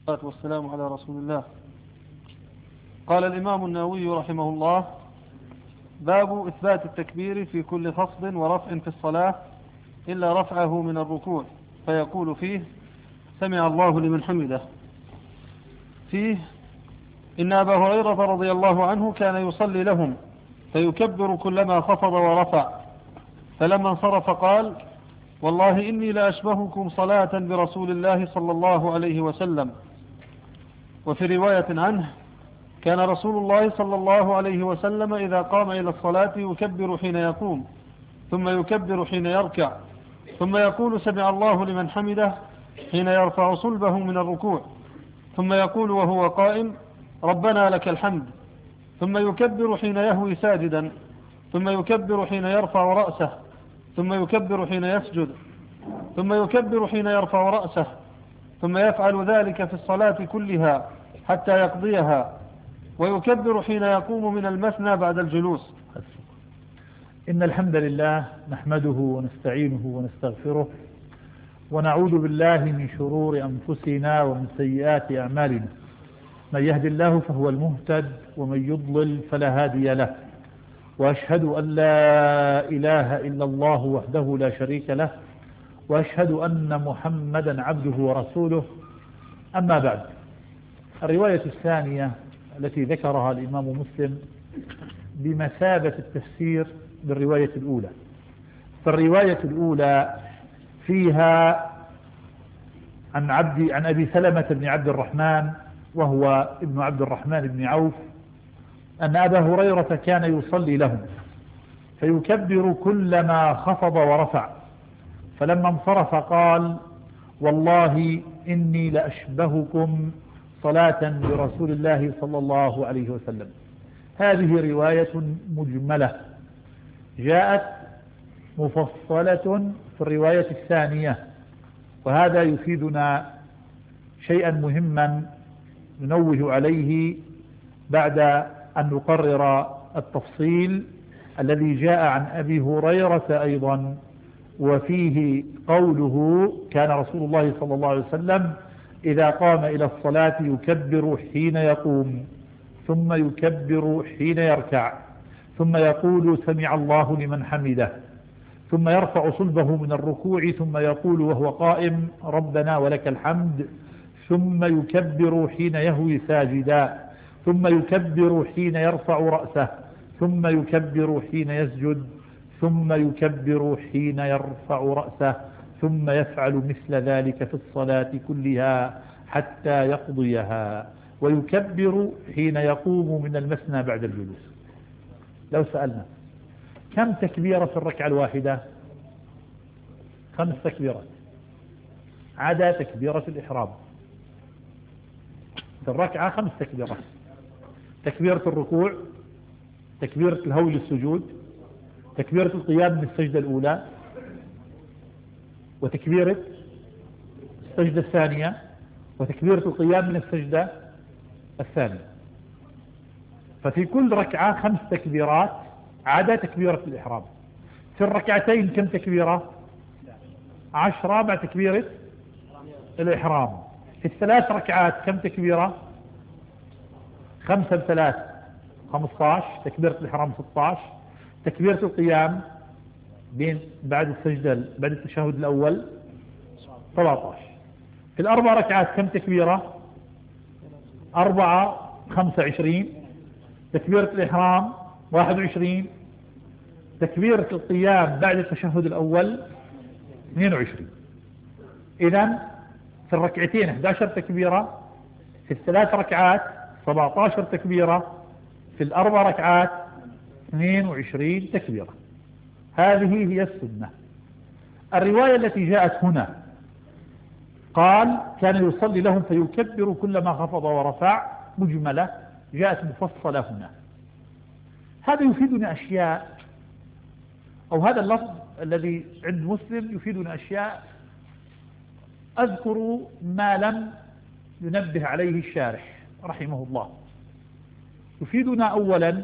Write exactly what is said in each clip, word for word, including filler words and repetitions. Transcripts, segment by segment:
والصلاة والسلام على رسول الله. قال الإمام النووي رحمه الله: باب إثبات التكبير في كل خفض ورفع في الصلاة إلا رفعه من الركوع، فيقول فيه: سمع الله لمن حمده. فيه إن أبا هريرة رضي الله عنه كان يصلي لهم فيكبر كلما خفض ورفع، فلما انصرف قال: والله إني لأشبهكم صلاة برسول الله صلى الله عليه وسلم. وفي رواية عنه: كان رسول الله صلى الله عليه وسلم إذا قام إلى الصلاة يكبر حين يقوم، ثم يكبر حين يركع، ثم يقول: سمع الله لمن حمده، حين يرفع صلبه من الركوع، ثم يقول وهو قائم: ربنا لك الحمد، ثم يكبر حين يهوي ساجدا، ثم يكبر حين يرفع رأسه، ثم يكبر حين يسجد، ثم يكبر حين يرفع رأسه، ثم يفعل ذلك في الصلاة كلها حتى يقضيها، ويكبر حين يقوم من المثنى بعد الجلوس. إن الحمد لله نحمده ونستعينه ونستغفره، ونعوذ بالله من شرور أنفسنا ومن سيئات أعمالنا. من يهد الله فهو المهتد، ومن يضلل فلا هادي له. وأشهد أن لا إله إلا الله وحده لا شريك له، وأشهد أن محمدا عبده ورسوله. أما بعد، الرواية الثانية التي ذكرها الإمام مسلم بمثابة التفسير بالرواية الأولى. فالرواية الأولى فيها عن عبد عن أبي سلمة بن عبد الرحمن، وهو ابن عبد الرحمن بن عوف، أن أبا هريرة كان يصلي لهم فيكبر كلما خفض ورفع، فلما انصرف قال: والله إني لأشبهكم صلاة برسول الله صلى الله عليه وسلم. هذه رواية مجملة جاءت مفصلة في الرواية الثانية، وهذا يفيدنا شيئا مهما ننوه عليه بعد أن نقرر التفصيل الذي جاء عن أبي هريرة أيضا، وفيه قوله: كان رسول الله صلى الله عليه وسلم إذا قام إلى الصلاة يكبر حين يقوم، ثم يكبر حين يركع، ثم يقول: سمع الله لمن حمده، ثم يرفع صلبه من الركوع، ثم يقول وهو قائم: ربنا ولك الحمد، ثم يكبر حين يهوي ساجدا، ثم يكبر حين يرفع رأسه، ثم يكبر حين يسجد، ثم يكبر حين يرفع رأسه، ثم يفعل مثل ذلك في الصلاة كلها حتى يقضيها، ويكبر حين يقوم من المثنى بعد الجلوس. لو سألنا كم تكبيرة في الركعة الواحدة؟ خمس تكبيرات عدا تكبيرة الإحرام. في الركعة خمس تكبيرات: تكبيرة الركوع، تكبيرة الهول للسجود، تكبيرة القيام من السجدة الأولى، وتكبيرة السجدة الثانية، وتكبيرة القيام من السجدة الثانية. ففي كل ركعة خمس تكبيرات عدا تكبيرة الإحرام. في الركعتين كم تكبيرة؟ عشرة مع تكبيرة الإحرام. في الثلاث ركعات كم تكبيرة؟ خمسة بثلاث خمسة عشر، تكبيرة الإحرام ستة عشر، تكبيرة القيام بين بعد السجدة بعد التشهد الأول ثلاثة عشر. في الأربع ركعات كم تكبيرة؟ أربعة خمسة عشرين، تكبيرة الإحرام واحد وعشرين، تكبيرة القيام بعد التشهد الأول اثنين وعشرين. إذن في الركعتين أحد عشر تكبيرة، في الثلاث ركعات سبعة عشر تكبيرة، في الأربع ركعات اثنين وعشرين تكبيرة. هذه هي السنة. الرواية التي جاءت هنا قال: كان يصلي لهم فيكبر كلما خفض ورفع، مجملة، جاءت مفصلة هنا. هذا يفيدنا أشياء، أو هذا اللفظ الذي عند مسلم يفيدنا أشياء. أذكر ما لم ينبه عليه الشارح رحمه الله. يفيدنا أولا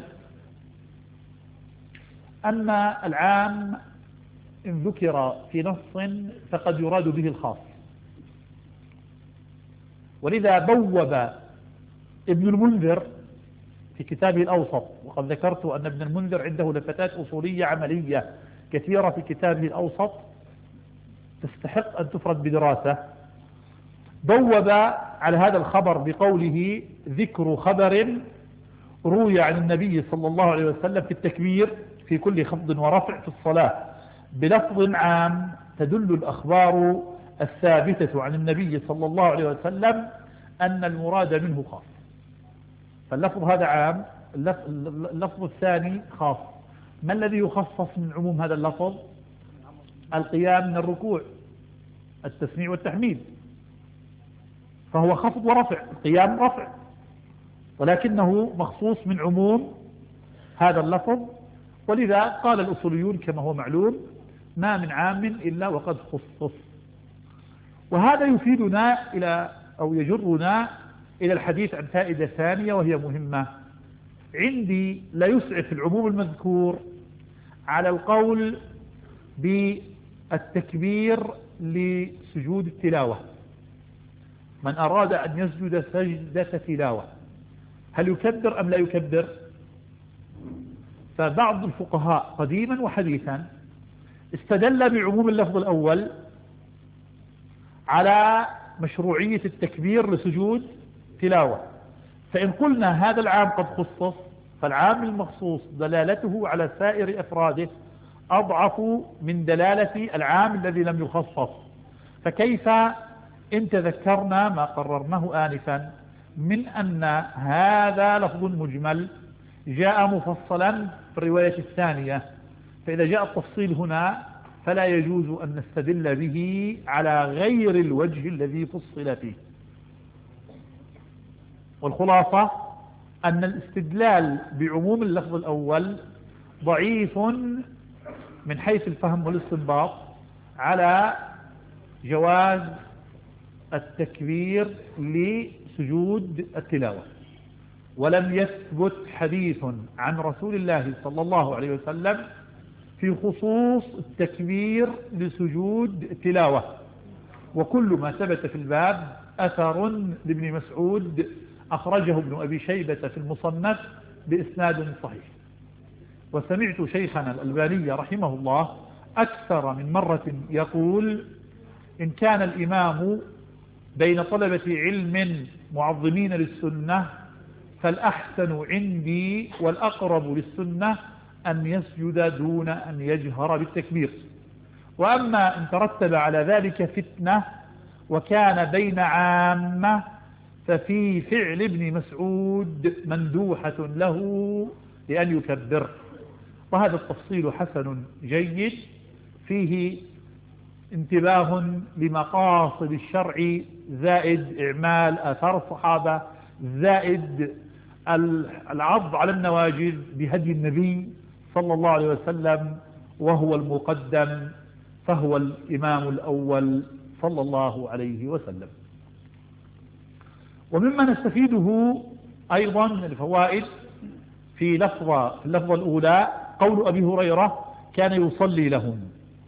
أن العام إن ذكر في نص فقد يراد به الخاص. ولذا بوب ابن المنذر في كتابه الأوسط، وقد ذكرت أن ابن المنذر عنده لفتات أصولية عملية كثيرة في كتابه الأوسط تستحق أن تفرد بدراسة. بوب على هذا الخبر بقوله ذكر خبر روي عن النبي صلى الله عليه وسلم في التكبير في كل خفض ورفع في الصلاة بلفظ عام تدل الأخبار الثابتة عن النبي صلى الله عليه وسلم أن المراد منه خاص. فاللفظ هذا عام، اللفظ الثاني خاص. ما الذي يخصص من عموم هذا اللفظ؟ القيام من الركوع، التسميع والتحميد، فهو خفض ورفع، القيام رفع، ولكنه مخصوص من عموم هذا اللفظ. ولذا قال الأصوليون كما هو معلوم ما من عام إلا وقد خصص. وهذا يفيدنا إلى أو يجرنا إلى الحديث عن فائدة ثانية وهي مهمة عندي. لا يسعف العموم المذكور على القول بالتكبير لسجود التلاوة. من أراد أن يسجد سجدة تلاوة هل يكبر أم لا يكبر؟ فبعض الفقهاء قديما وحديثا استدل بعموم اللفظ الأول على مشروعية التكبير لسجود تلاوة. فإن قلنا هذا العام قد خصص فالعام المخصوص دلالته على سائر أفراده أضعف من دلالة العام الذي لم يخصص. فكيف إن تذكرنا ما قررناه آنفا من أن هذا لفظ مجمل جاء مفصلا في الرواية الثانية، فإذا جاء التفصيل هنا فلا يجوز أن نستدل به على غير الوجه الذي فصل فيه. والخلاصة أن الاستدلال بعموم اللفظ الأول ضعيف من حيث الفهم والاستنباط على جواز التكبير لسجود التلاوة. ولم يثبت حديث عن رسول الله صلى الله عليه وسلم في خصوص التكبير لسجود التلاوة. وكل ما ثبت في الباب أثر لابن مسعود أخرجه ابن أبي شيبة في المصنف بإسناد صحيح. وسمعت شيخنا الألباني رحمه الله أكثر من مرة يقول إن كان الإمام بين طلبة علم معظمين للسنة فالأحسن عندي والأقرب للسنة أن يسجد دون أن يجهر بالتكبير. وأما إن ترتب على ذلك فتنة وكان بين عامة ففي فعل ابن مسعود مندوحة له لأن يكبر. وهذا التفصيل حسن جيد فيه انتباه لمقاصد الشرع زائد إعمال آثار الصحابة زائد العض على النواجذ بهدي النبي صلى الله عليه وسلم وهو المقدم فهو الإمام الأول صلى الله عليه وسلم. ومما نستفيده أيضا من الفوائد في لفظة في اللفظة الأولى قول أبي هريرة كان يصلي لهم،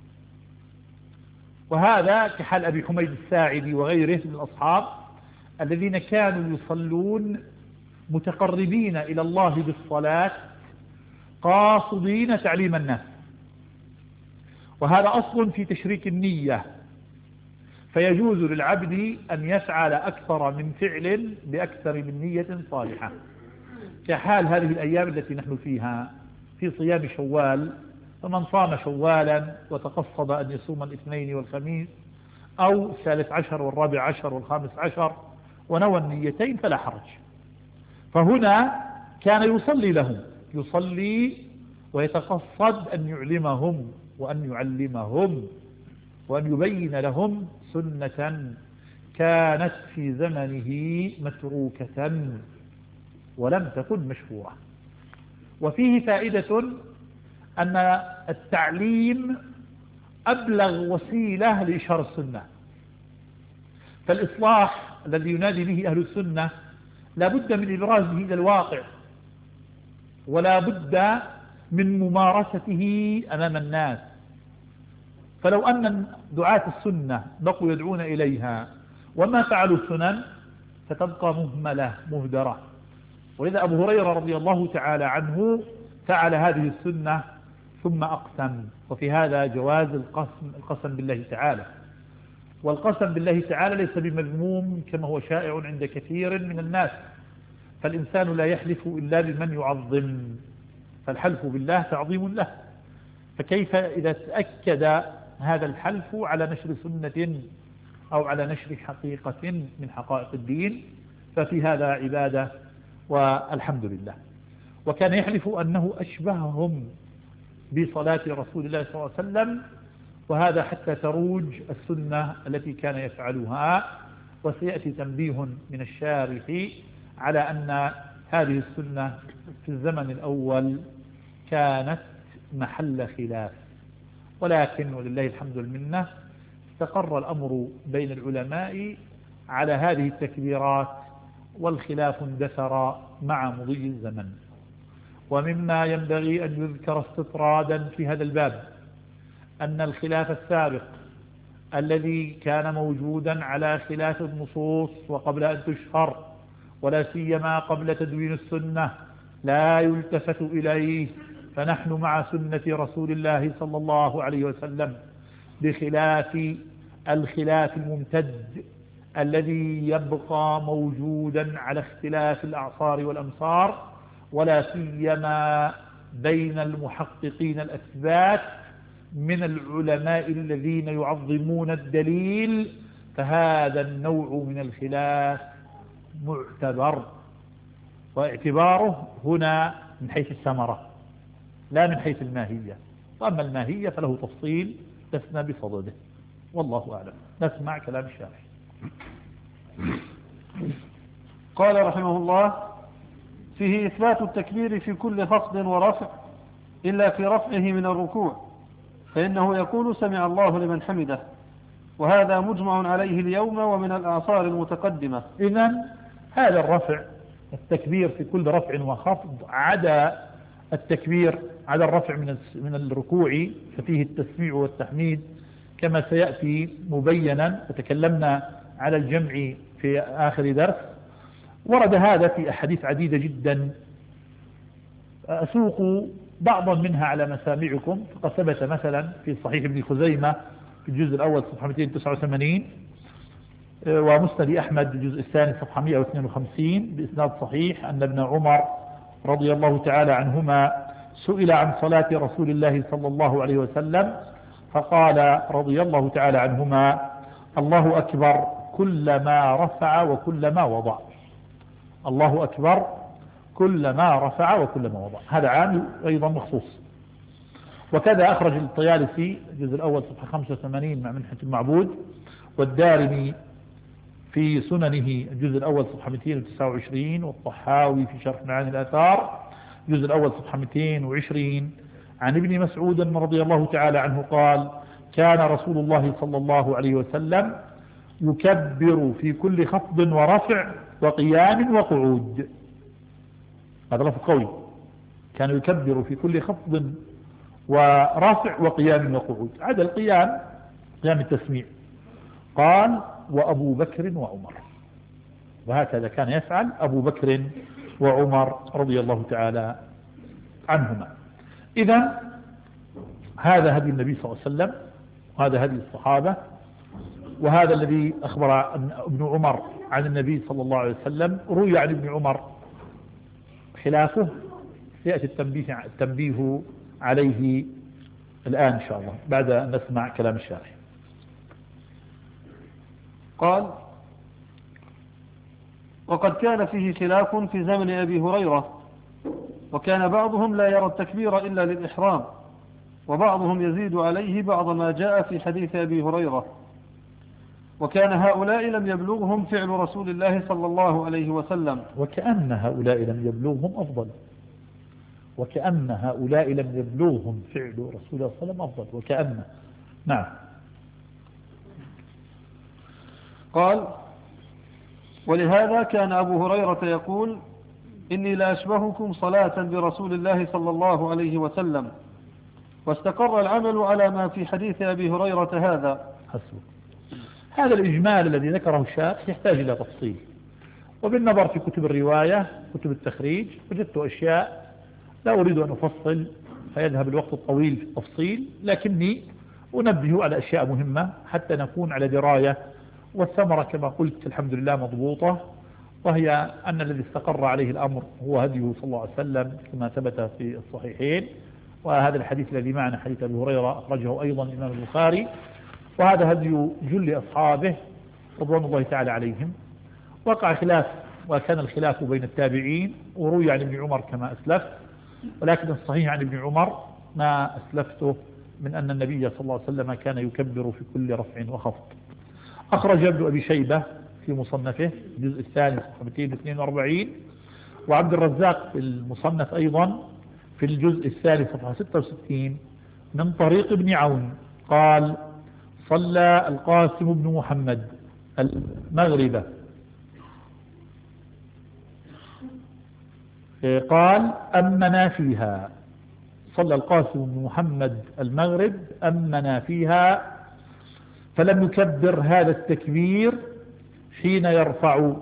وهذا كحال أبي حميد الساعدي وغيره من الأصحاب الذين كانوا يصلون متقربين إلى الله بالصلاة قاصدين تعليم الناس. وهذا أصل في تشريك النية، فيجوز للعبد أن يفعل أكثر من فعل بأكثر من نية صالحة، كحال هذه الأيام التي نحن فيها في صيام شوال، فمن صام شوالا وتقصد أن يصوم الاثنين والخميس أو الثالث عشر والرابع عشر والخامس عشر ونوى النيتين فلا حرج. فهنا كان يصلي لهم، يصلي ويتقصد أن يعلمهم وأن يعلمهم وأن يبين لهم سنة كانت في زمنه متروكة ولم تكن مشهورة. وفيه فائدة أن التعليم أبلغ وسيلة لإشهار السنة. فالإصلاح الذي ينادي به أهل السنة لا بد من إبرازه إلى الواقع ولا بد من ممارسته أمام الناس. فلو أن دعاة السنة بقوا يدعون إليها وما فعلوا السنن ستبقى مهملة مهدرة. ولذا أبو هريرة رضي الله تعالى عنه فعل هذه السنة ثم أقسم. وفي هذا جواز القسم, القسم بالله تعالى. والقسم بالله تعالى ليس بمذموم كما هو شائع عند كثير من الناس، فالإنسان لا يحلف إلا بمن يعظم، فالحلف بالله تعظيم له، فكيف إذا تأكد هذا الحلف على نشر سنة أو على نشر حقيقة من حقائق الدين، ففي هذا عبادة والحمد لله. وكان يحلف أنه أشبههم بصلاة رسول الله صلى الله عليه وسلم، وهذا حتى تروج السنة التي كان يفعلها. وسيأتي تنبيه من الشارح على أن هذه السنة في الزمن الأول كانت محل خلاف، ولكن ولله الحمد والمنة استقر الأمر بين العلماء على هذه التكبيرات، والخلاف اندثر مع مضي الزمن. ومما ينبغي أن يذكر استطرادا في هذا الباب أن الخلاف السابق الذي كان موجودا على خلاف النصوص وقبل أن تشهر، ولا سيما قبل تدوين السنة، لا يلتفت إليه، فنحن مع سنة رسول الله صلى الله عليه وسلم، بخلاف الخلاف الممتد الذي يبقى موجودا على اختلاف الأعصار والأمصار، ولا سيما بين المحققين الأثبات من العلماء الذين يعظمون الدليل، فهذا النوع من الخلاف معتبر، واعتباره هنا من حيث الثمرة لا من حيث الماهية. وأما الماهية فله تفصيل لسنا بصدده، والله أعلم. نسمع كلام الشارح. قال رحمه الله: فيه إثبات التكبير في كل خفض ورفع إلا في رفعه من الركوع، فإنه يقول سمع الله لمن حمده، وهذا مجمع عليه اليوم ومن الأعصار المتقدمة. إذن هذا الرفع، التكبير في كل رفع وخفض، عدا التكبير عدا الرفع من من الركوع ففيه التسميع والتحميد كما سيأتي مبينا، وتكلمنا على الجمع في آخر درس. ورد هذا في أحاديث عديدة جدا، أسوق بعضا منها على مسامعكم. فقد ثبت مثلا في صحيح ابن خزيمة في الجزء الأول صفحة مئتين وتسعة وثمانين، ومسند أحمد الجزء الثاني صفحة مئة واثنين وخمسين بإسناد صحيح أن ابن عمر رضي الله تعالى عنهما سئل عن صلاة رسول الله صلى الله عليه وسلم، فقال رضي الله تعالى عنهما: الله أكبر كلما رفع وكلما وضع. الله أكبر كلما رفع وكلما وضع. هذا عام أيضا مخصوص. وكذا أخرج الطيالسي الجزء الأول صفحة خمسة وثمانين مع منحة المعبود، والدارمي في سننه الجزء الأول صفحة مئتين وتسعة وعشرين، والطحاوي في شرح معاني الآثار الجزء الأول صفحة مئتين وعشرين عن ابن مسعود رضي الله تعالى عنه قال: كان رسول الله صلى الله عليه وسلم يكبر في كل خفض ورفع وقيام وقعود. هذا لفظ قوي، كان يكبر في كل خفض ورفع وقيام وقعود، عدا القيام قيام التسميع. قال: وأبو بكر وعمر. وهكذا كان يفعل أبو بكر وعمر رضي الله تعالى عنهما. إذن هذا هدي النبي صلى الله عليه وسلم، وهذا هدي الصحابة، وهذا الذي أخبر ابن عمر عن النبي صلى الله عليه وسلم. روي عن ابن عمر خلافه، سيأتي التنبيه, التنبيه عليه الآن إن شاء الله بعد أن نسمع كلام الشارح. قال: وقد كان فيه خلاف في زمن أبي هريرة، وكان بعضهم لا يرى التكبير إلا للإحرام، وبعضهم يزيد عليه بعض ما جاء في حديث أبي هريرة، وكان هؤلاء لم يبلغهم فعل رسول الله صلى الله عليه وسلم. وكأن هؤلاء لم يبلغهم أفضل، وكأن هؤلاء لم يبلغهم فعل رسول الله صلى الله عليه وسلم أفضل، وكأن. نعم. قال: ولهذا كان أبو هريرة يقول: إني لأشبهكم صلاة برسول الله صلى الله عليه وسلم. واستقر العمل على ما في حديث أبي هريرة هذا. حسب. هذا الإجمال الذي ذكره الشارح يحتاج إلى تفصيل. وبالنظر في كتب الرواية كتب التخريج وجدت أشياء لا أريد أن أفصل فيذهب الوقت الطويل في التفصيل، لكني أنبه على أشياء مهمة حتى نكون على دراية. والثمرة كما قلت الحمد لله مضبوطة، وهي أن الذي استقر عليه الأمر هو هديه صلى الله عليه وسلم كما ثبت في الصحيحين. وهذا الحديث الذي معنا حديث أبي هريرة أخرجه أيضا الإمام البخاري، وهذا هدي جل أصحابه رضوان الله تعالى عليهم. وقع خلاف، وكان الخلاف بين التابعين، وروي عن ابن عمر كما أسلفت، ولكن الصحيح عن ابن عمر ما أسلفته من أن النبي صلى الله عليه وسلم كان يكبر في كل رفع وخفض. أخرج ابن أبي شيبة في مصنفه الجزء الثاني صفحة مئتين واثنين وأربعين، وعبد الرزاق في المصنف أيضا في الجزء الثاني صفحة ستة وستين من طريق ابن عون قال: صلى القاسم بن محمد المغرب، قال: أمنا فيها. صلى القاسم بن محمد المغرب أمنا فيها، فلم يكبر هذا التكبير حين يرفع.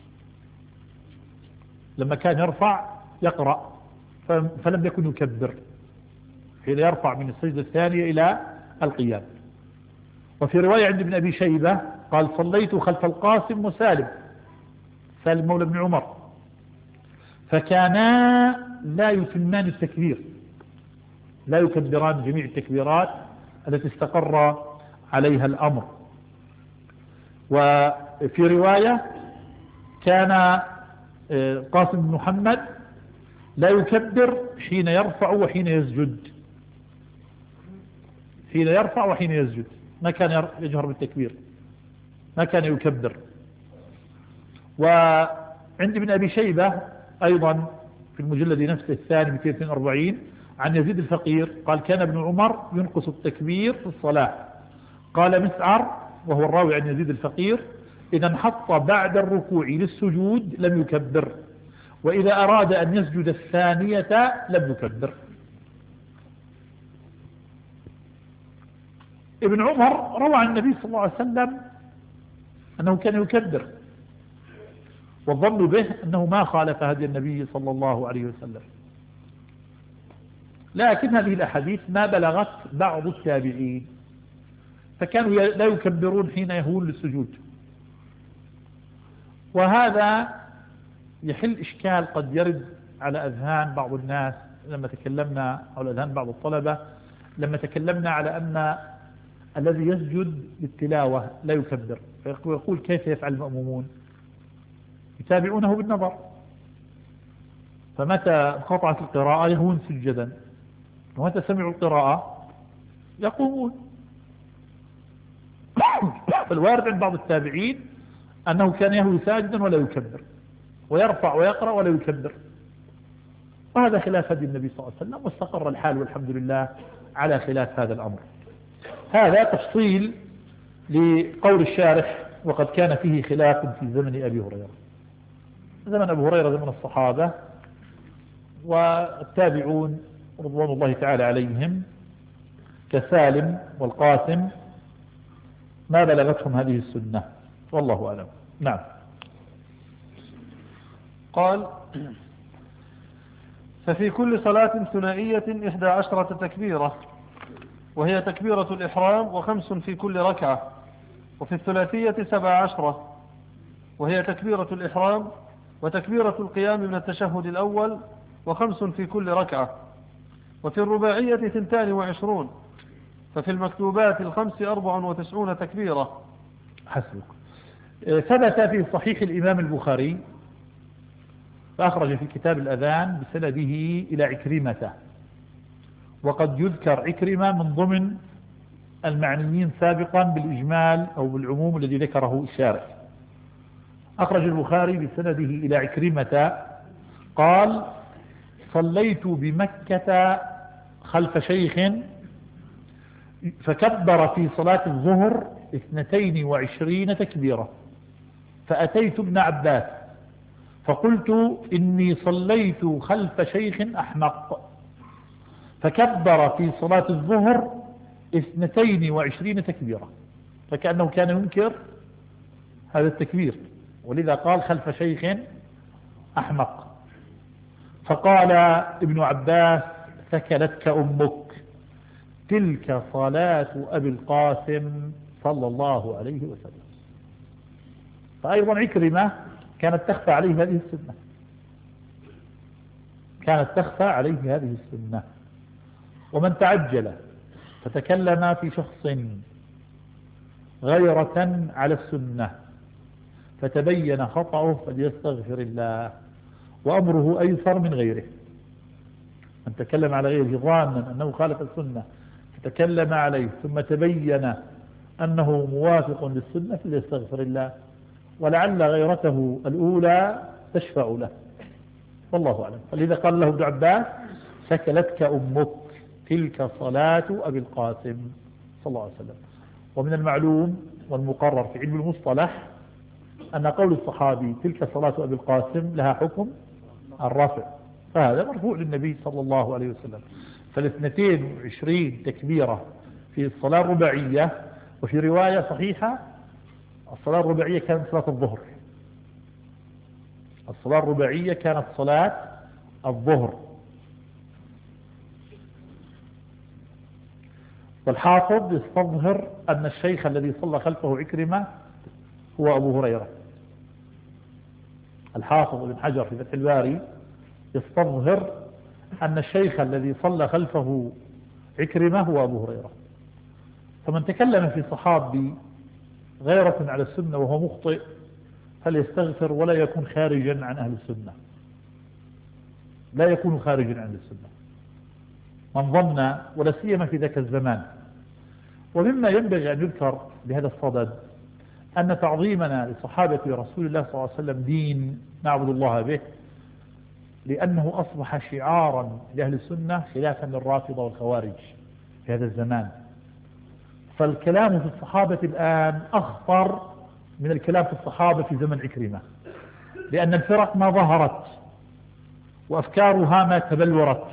لما كان يرفع يقرأ فلم يكن يكبر حين يرفع من السجدة الثانية إلى القيام. وفي رواية عند ابن أبي شيبة قال: صليت خلف القاسم وسالم، سالم مولى ابن عمر، فكانا لا يتمان التكبير، لا يكبران جميع التكبيرات التي استقر عليها الأمر. وفي رواية كان قاسم بن محمد لا يكبر حين يرفع وحين يسجد، حين يرفع وحين يسجد ما كان يجهر بالتكبير، ما كان يكبر. وعند ابن أبي شيبة أيضا في المجلد نفسه الثاني مئتين واثنين وأربعين عن يزيد الفقير قال: كان ابن عمر ينقص التكبير في الصلاة. قال مسعر وهو الراوي عن يزيد الفقير: إذا انحط بعد الركوع للسجود لم يكبر، وإذا أراد أن يسجد الثانية لم يكبر. ابن عمر روى عن النبي صلى الله عليه وسلم أنه كان يكبر، والظن به أنه ما خالف هدي النبي صلى الله عليه وسلم. لكن هذه الأحاديث ما بلغت بعض التابعين، فكانوا لا يكبرون حين يهون للسجود. وهذا يحل إشكال قد يرد على أذهان بعض الناس لما تكلمنا، أو أذهان بعض الطلبة لما تكلمنا على أن الذي يسجد للتلاوة لا يكبر، فيقول: كيف يفعل المأمومون؟ يتابعونه بالنظر، فمتى انقطعت القراءة يهون سجدا، ومتى سمعوا القراءة يقومون. فالوارد عند بعض التابعين أنه كان يهوي ساجدا ولا يكبر، ويرفع ويقرأ ولا يكبر، وهذا خلاف هدي النبي صلى الله عليه وسلم، واستقر الحال والحمد لله على خلاف هذا الأمر. هذا تفصيل لقول الشارح: وقد كان فيه خلاف في زمن أبي هريرة. زمن أبي هريرة زمن الصحابة والتابعون رضوان الله تعالى عليهم كسالم والقاسم ما بلغتهم هذه السنة، والله أعلم. نعم. قال: ففي كل صلاة ثنائية إحدى عشرة تكبيرة، وهي تكبيرة الإحرام وخمس في كل ركعة. وفي الثلاثية سبع عشرة، وهي تكبيرة الإحرام وتكبيرة القيام من التشهد الأول وخمس في كل ركعة. وفي الرباعية ثنتان وعشرون. ففي المكتوبات الخمس أربع وتسعون تكبيرة. حسبك. ثبت في صحيح الإمام البخاري فأخرج في كتاب الأذان بسنده إلى عكرمة، وقد يذكر عكرمة من ضمن المعنيين سابقا بالإجمال أو بالعموم الذي ذكره الشارح. أخرج البخاري بسنده إلى عكرمة قال: صليت بمكة خلف شيخ فكبر في صلاة الظهر اثنتين وعشرين تكبيرة، فأتيت ابن عباس فقلت: إني صليت خلف شيخ أحمق، فكبر في صلاة الظهر اثنتين وعشرين تكبيرة، فكأنه كان ينكر هذا التكبير ولذا قال خلف شيخ أحمق. فقال ابن عباس ثكلتك أمك تلك صلاة أبي القاسم صلى الله عليه وسلم. فأيضا عكرمة كانت تخفى عليه هذه السنة، كانت تخفى عليه هذه السنة. ومن تعجل فتكلم في شخص غيرة على السنة فتبين خطأه فليستغفر الله، وأمره أيسر من غيره. من تكلم على غيره ظانا أنه خالف السنة فتكلم عليه ثم تبين أنه موافق للسنة فليستغفر الله، ولعل غيرته الأولى تشفع له، والله أعلم. فلذا قال له ابن عباس ثكلتك أمك تلك صلاة أبي القاسم صلى الله عليه وسلم. ومن المعلوم والمقرر في علم المصطلح أن قول الصحابي تلك صلاة أبي القاسم لها حكم الرفع، فهذا مرفوع للنبي صلى الله عليه وسلم. فالاثنتين وعشرين تكبيرة في الصلاة الرباعية. وفي رواية صحيحة الصلاة الرباعية كانت صلاة الظهر، الصلاة الرباعية كانت صلاة الظهر. والحافظ يستظهر أن الشيخ الذي صلى خلفه عكرمة هو أبو هريرة. الحافظ ابن حجر في فتح الباري يستظهر أن الشيخ الذي صلى خلفه عكرمة هو أبو هريرة. فمن تكلم في صحابي غيرة على السنة وهو مخطئ فليستغفر ولا يكون خارجا عن أهل السنة، لا يكون خارجا عن السنة من ظن، ولا سيما في ذاك الزمان. ومما ينبغي أن يذكر بهذا الصدد أن تعظيمنا لصحابة رسول الله صلى الله عليه وسلم دين نعبد الله به، لأنه أصبح شعارا لأهل السنة خلافا للرافضة والخوارج في هذا الزمان. فالكلام في الصحابة الآن أخطر من الكلام في الصحابة في زمن عكرمة، لأن الفرق ما ظهرت وأفكارها ما تبلورت.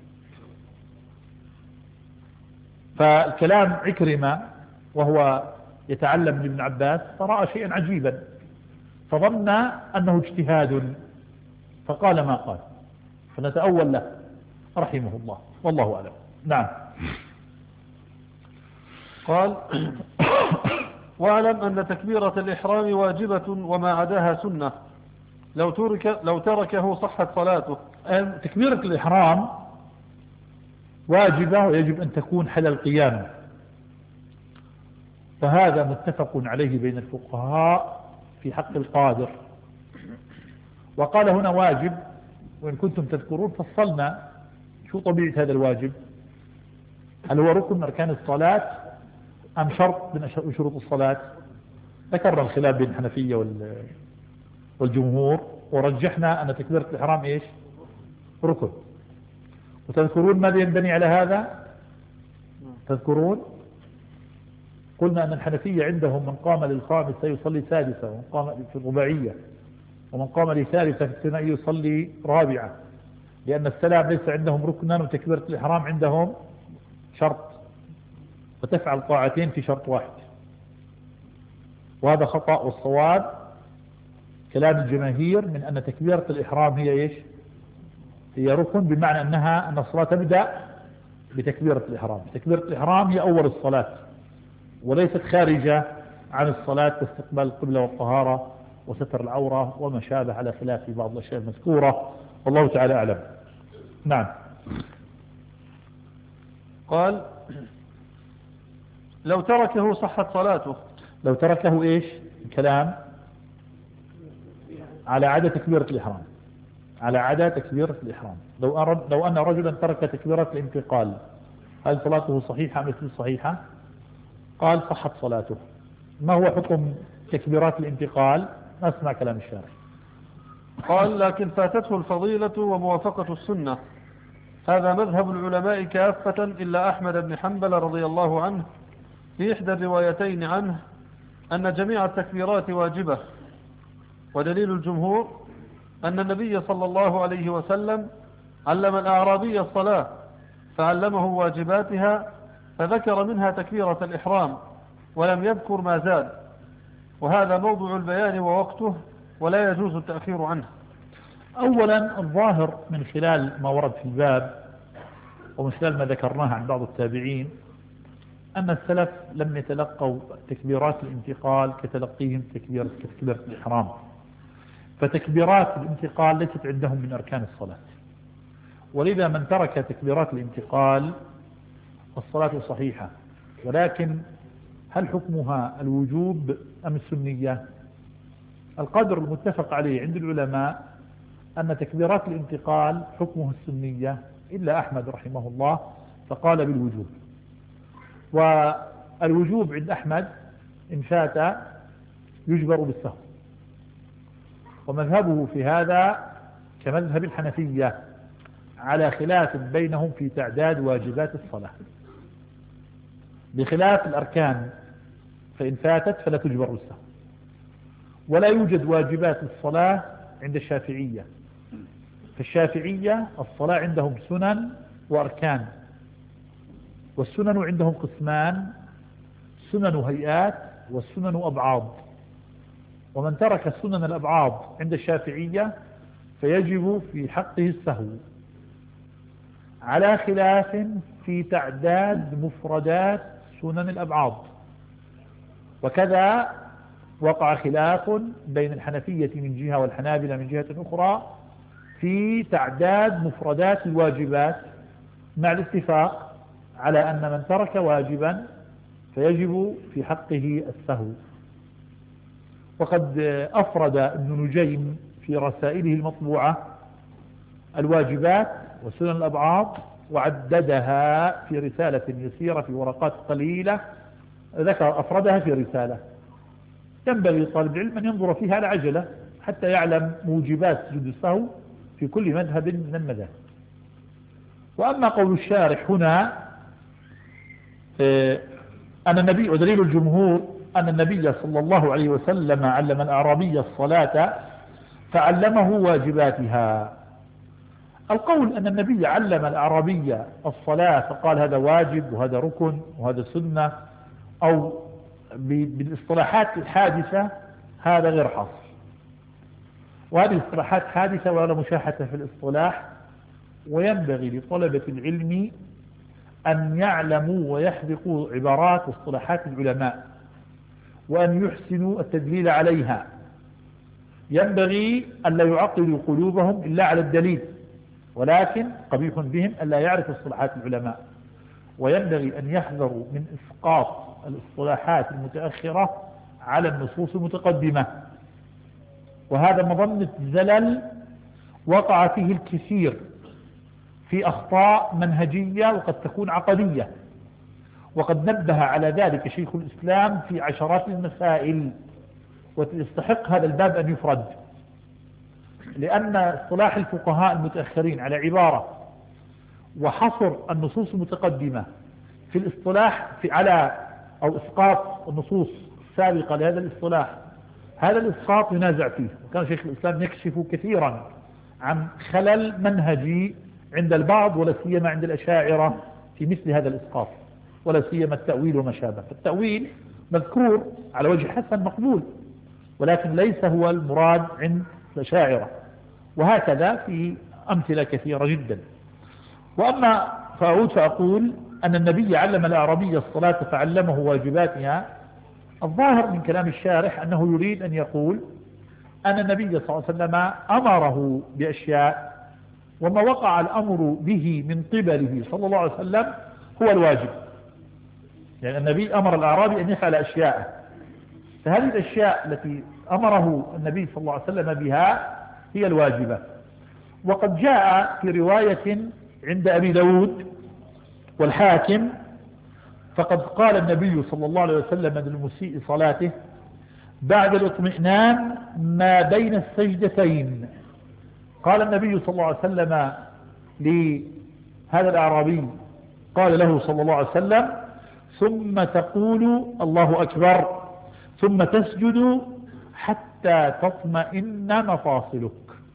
فالكلام عكرمة وهو يتعلم من ابن عباس فرأى شيئا عجيبا فظن أنه اجتهاد فقال ما قال، فنتأول له رحمه الله، والله أعلم. نعم. قال واعلم أن تكبيرة الإحرام واجبة وما عداها سنة، لو ترك لو تركه صحت صلاته. تكبيرة الإحرام واجبة ويجب أن تكون حل القيام، فهذا متفق عليه بين الفقهاء في حق القادر. وقال هنا واجب، وإن كنتم تذكرون فصلنا شو طبيعة هذا الواجب، هل هو ركن من أركان الصلاة أم شرط من شروط الصلاة؟ ذكرنا الخلاف بين الحنفية والجمهور، ورجحنا أن تكبيرة الإحرام إيش؟ ركن. وتذكرون ماذا ينبني على هذا؟ تذكرون قلنا أن الحنفية عندهم من قام للخامسة يصلي سادسة، ومن قام في الرباعية، ومن قام لثالثة في الثنائية يصلي رابعة، لأن السلام ليس عندهم ركنا وتكبيرة الإحرام عندهم شرط، وتفعل طاعتين في شرط واحد. وهذا خطأ، والصواب كلام الجماهير من أن تكبيرة الإحرام هي إيش؟ هي ركن، بمعنى أنها أن الصلاة تبدأ بتكبيرة الإحرام. تكبيرة الإحرام هي أول الصلاة وليست خارجة عن الصلاة كاستقبال القبلة والطهارة وستر العورة وما شابه، على خلاف بعض الأشياء المذكورة، والله تعالى أعلم. نعم. قال لو تركه صحت صلاته. لو تركه إيش الكلام؟ على عادة تكبيرة الإحرام، على عادة تكبيرة الإحرام. لو, أرد لو أن رجلا ترك تكبيرة الانتقال هل صلاته صحيحة مثل صحيحة؟ قال صحت صلاته. ما هو حكم تكبيرات الانتقال؟ نسمع كلام الشارع. قال لكن فاتته الفضيلة وموافقة السنة، هذا مذهب العلماء كافة إلا أحمد بن حنبل رضي الله عنه في إحدى الروايتين عنه أن جميع التكبيرات واجبة. ودليل الجمهور أن النبي صلى الله عليه وسلم علم الأعرابي الصلاة فعلمه واجباتها، فذكر منها تكبيرة الإحرام ولم يذكر ما زاد، وهذا موضع البيان ووقته ولا يجوز التأخير عنه؟ أولا الظاهر من خلال ما ورد في الباب ومن خلال ما ذكرناه عن بعض التابعين أن السلف لم يتلقوا تكبيرات الانتقال كتلقيهم تكبيرة تكبيرة الإحرام، فتكبيرات الانتقال ليست عندهم من أركان الصلاة، ولذا من ترك تكبيرات الانتقال الصلاة صحيحة. ولكن هل حكمها الوجوب أم السنية؟ القدر المتفق عليه عند العلماء أن تكبيرات الانتقال حكمها السنية، إلا أحمد رحمه الله فقال بالوجوب. والوجوب عند أحمد إن فات يجبر بالسهو، ومذهبه في هذا كمذهب الحنفية على خلاف بينهم في تعداد واجبات الصلاة، بخلاف الأركان فإن فاتت فلا تجبر بالسهو. ولا يوجد واجبات الصلاة عند الشافعية، فالشافعية الصلاة عندهم سنن وأركان، والسنن عندهم قسمان: سنن هيئات والسنن أبعاض. ومن ترك سنن الأبعاض عند الشافعية فيجب في حقه السهو، على خلاف في تعداد مفردات سنن الأبعاض. وكذا وقع خلاف بين الحنفية من جهة والحنابلة من جهة أخرى في تعداد مفردات الواجبات، مع الاتفاق على أن من ترك واجبا فيجب في حقه السهو. وقد أفرد ابن نجيم في رسائله المطبوعة الواجبات وسنن الأبعاض وعددها في رسالة يسيرة في ورقات قليلة، ذكر أفردها في رسالة ينبغي لطالب العلم أن ينظر فيها على عجلة حتى يعلم موجبات سجود السهو في كل مذهب من المذاهب. وأما قول الشارح هنا أن النبي، ودليل الجمهور أن النبي صلى الله عليه وسلم علم الأعرابي الصلاة فعلمه واجباتها. القول أن النبي علم الأعرابي الصلاة فقال هذا واجب وهذا ركن وهذا سنة أو بالاصطلاحات الحادثة هذا غير حاصل، وهذه الاصطلاحات حادثة ولا مشاحة في الاصطلاح. وينبغي لطلبة العلم أن يعلموا ويحذقوا عبارات واصطلاحات العلماء وأن يحسنوا التدليل عليها. ينبغي أن لا يعقلوا قلوبهم إلا على الدليل، ولكن قبيح بهم أن لا يعرفوا اصطلاحات العلماء. وينبغي أن يحذروا من إسقاط الاصطلاحات المتأخرة على النصوص المتقدمة، وهذا مظنة زلل وقع فيه الكثير في أخطاء منهجية وقد تكون عقدية، وقد نبه على ذلك شيخ الإسلام في عشرات المسائل، ويستحق هذا الباب أن يفرد، لأن اصطلاح الفقهاء المتأخرين على عبارة وحصر النصوص المتقدمة في الاصطلاح في على أو إسقاط النصوص السابقة لهذا الاصطلاح، هذا الإسقاط ينازع فيه. وكان شيخ الإسلام يكشف كثيرا عن خلل منهجي عند البعض ولا سيما عند الأشاعرة في مثل هذا الإسقاط، ولا سيما التأويل وما شابه. فالتأويل مذكور على وجه حسن مقبول، ولكن ليس هو المراد عند الأشاعرة، وهكذا في أمثلة كثيرة جدا. وأما فأعود فأقول أن النبي علم الأعرابي الصلاة فعلمه واجباتها، الظاهر من كلام الشارح أنه يريد أن يقول أن النبي صلى الله عليه وسلم أمره بأشياء، وما وقع الأمر به من قبله صلى الله عليه وسلم هو الواجب. يعني النبي أمر الأعرابي أن يفعل أشياء، فهذه الأشياء التي أمره النبي صلى الله عليه وسلم بها هي الواجبة. وقد جاء في رواية عند أبي داود والحاكم فقد قال النبي صلى الله عليه وسلم للمسيء صلاته بعد الاطمئنان ما بين السجدتين، قال النبي صلى الله عليه وسلم لهذا الأعرابي، قال له صلى الله عليه وسلم ثم تقول الله أكبر ثم تسجد حتى تطمئن مفاصلك.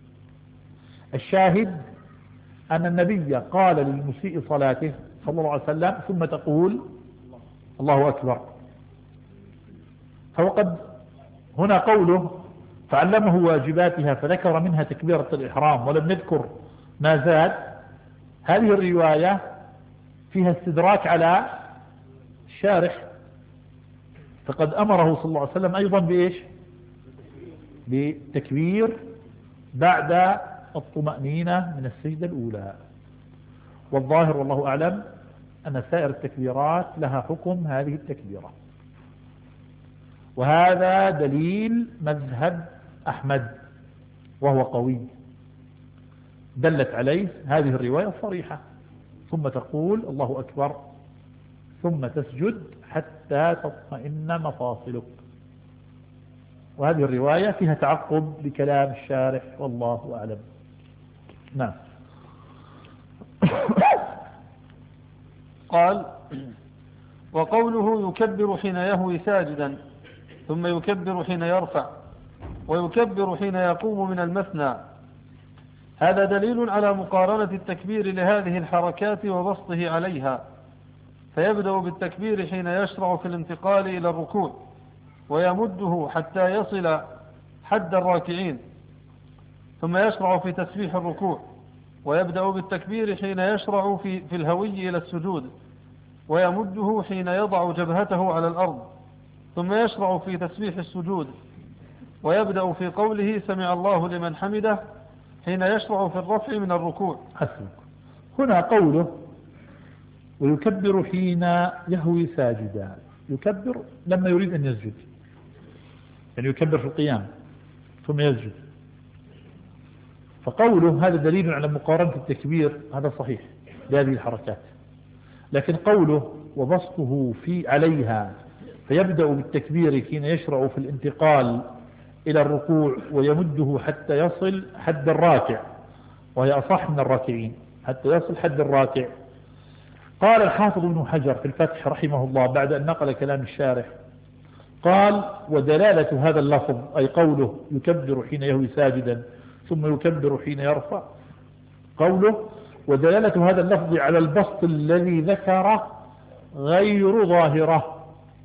الشاهد أن النبي قال للمسيء صلاته صلى الله عليه وسلم ثم تقول الله أكبر. فوقد هنا قوله فعلمه واجباتها فذكر منها تكبيرة الإحرام ولم نذكر ما زاد. هذه الرواية فيها استدراك على الشارح، فقد أمره صلى الله عليه وسلم أيضا بإيش؟ بتكبير بعد الطمأنينة من السجدة الأولى. والظاهر والله أعلم أن سائر التكبيرات لها حكم هذه التكبيرة، وهذا دليل مذهب أحمد وهو قوي، دلت عليه هذه الرواية الصريحة. ثم تقول الله أكبر ثم تسجد حتى تطمئن مفاصلك، وهذه الرواية فيها تعقب بكلام الشارح والله أعلم. نعم. قال: وقوله يكبر حين يهوي ساجدا ثم يكبر حين يرفع ويكبر حين يقوم من المثنى، هذا دليل على مقارنة التكبير لهذه الحركات وبسطه عليها، فيبدأ بالتكبير حين يشرع في الانتقال إلى الركوع ويمده حتى يصل حد الراكعين، ثم يشرع في تسبيح الركوع ويبدأ بالتكبير حين يشرع في, في الهوي إلى السجود ويمده حين يضع جبهته على الأرض، ثم يشرع في تسبيح السجود ويبدأ في قوله سمع الله لمن حمده حين يشرع في الرفع من الركوع. حسنك. هنا قوله ويكبر حين يهوي ساجدا، يكبر لما يريد أن يسجد، يعني يكبر في القيام ثم يسجد، فقوله هذا دليل على مقارنة التكبير، هذا صحيح بهذه الحركات. لكن قوله وبسطه في عليها فيبدأ بالتكبير حين يشرع في الانتقال إلى الركوع ويمده حتى يصل حد الراكع، وهي أصح من الراكعين، حتى يصل حد الراكع. قال الحافظ ابن حجر في الفتح رحمه الله بعد أن نقل كلام الشارح، قال ودلالة هذا اللفظ أي قوله يكبر حين يهوي ساجدا ثم يكبر حين يرفع، قوله ودلالة هذا اللفظ على البسط الذي ذكره غير ظاهرة،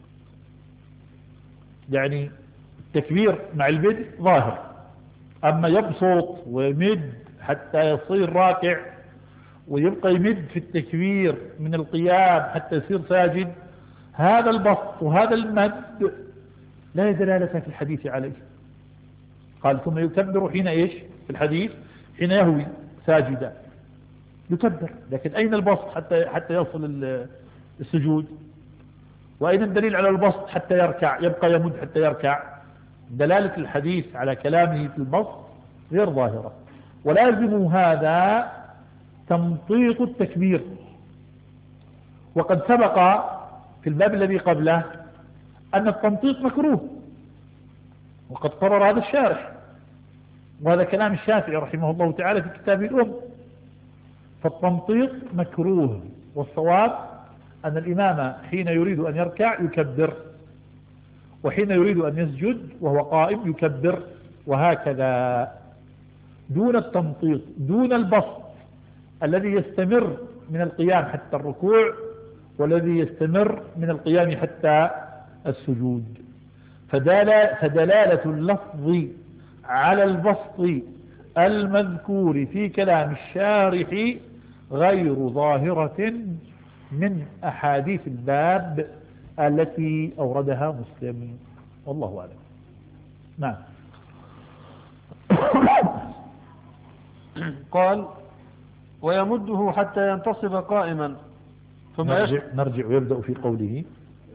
يعني التكبير مع البدء ظاهر، أما يبسط ويمد حتى يصير راكع ويبقى يمد في التكبير من القيام حتى يصير ساجد، هذا البسط وهذا المد لا دلالة في الحديث عليه. قال ثم يكبر حين إيش في الحديث؟ حين يهوي ساجدا يكبر، لكن أين البسط حتى حتى يصل السجود؟ وأين الدليل على البسط حتى يركع؟ يبقى يمد حتى يركع. دلالة الحديث على كلامه في البسط غير ظاهرة، ولازم هذا تمطيط التكبير. وقد سبق في الباب الذي قبله أن التمطيط مكروه، وقد قرر هذا الشارح، وهذا كلام الشافعي رحمه الله تعالى في كتابه الأم. فالتمطيط مكروه، والصواب أن الإمام حين يريد أن يركع يكبر، وحين يريد أن يسجد وهو قائم يكبر، وهكذا دون التمطيط، دون البسط الذي يستمر من القيام حتى الركوع والذي يستمر من القيام حتى السجود. فدلالة اللفظ على البسط المذكور في كلام الشارح غير ظاهرة من أحاديث الباب التي أوردها مسلم، والله أعلم. نعم. قال ويمده حتى ينتصب قائما ثم نرجع, نرجع ويبدأ في قوله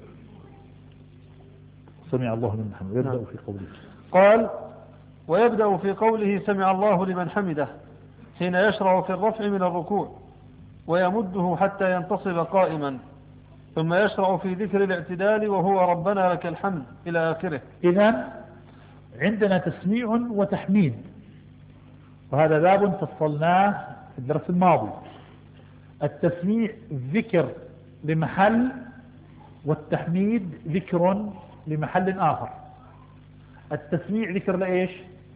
سمع الله لمن حمده، يبدأ في قوله قال ويبدأ في قوله سمع الله لمن حمده حين يشرع في الرفع من الركوع ويمده حتى ينتصب قائما ثم يشرع في ذكر الاعتدال وهو ربنا لك الحمد إلى آخره. إذن عندنا تسميع وتحميد، وهذا باب فصلناه في الدرس الماضي. التسميع ذكر لمحل، والتحميد ذكر لمحل آخر. التسميع ذكر لإيش؟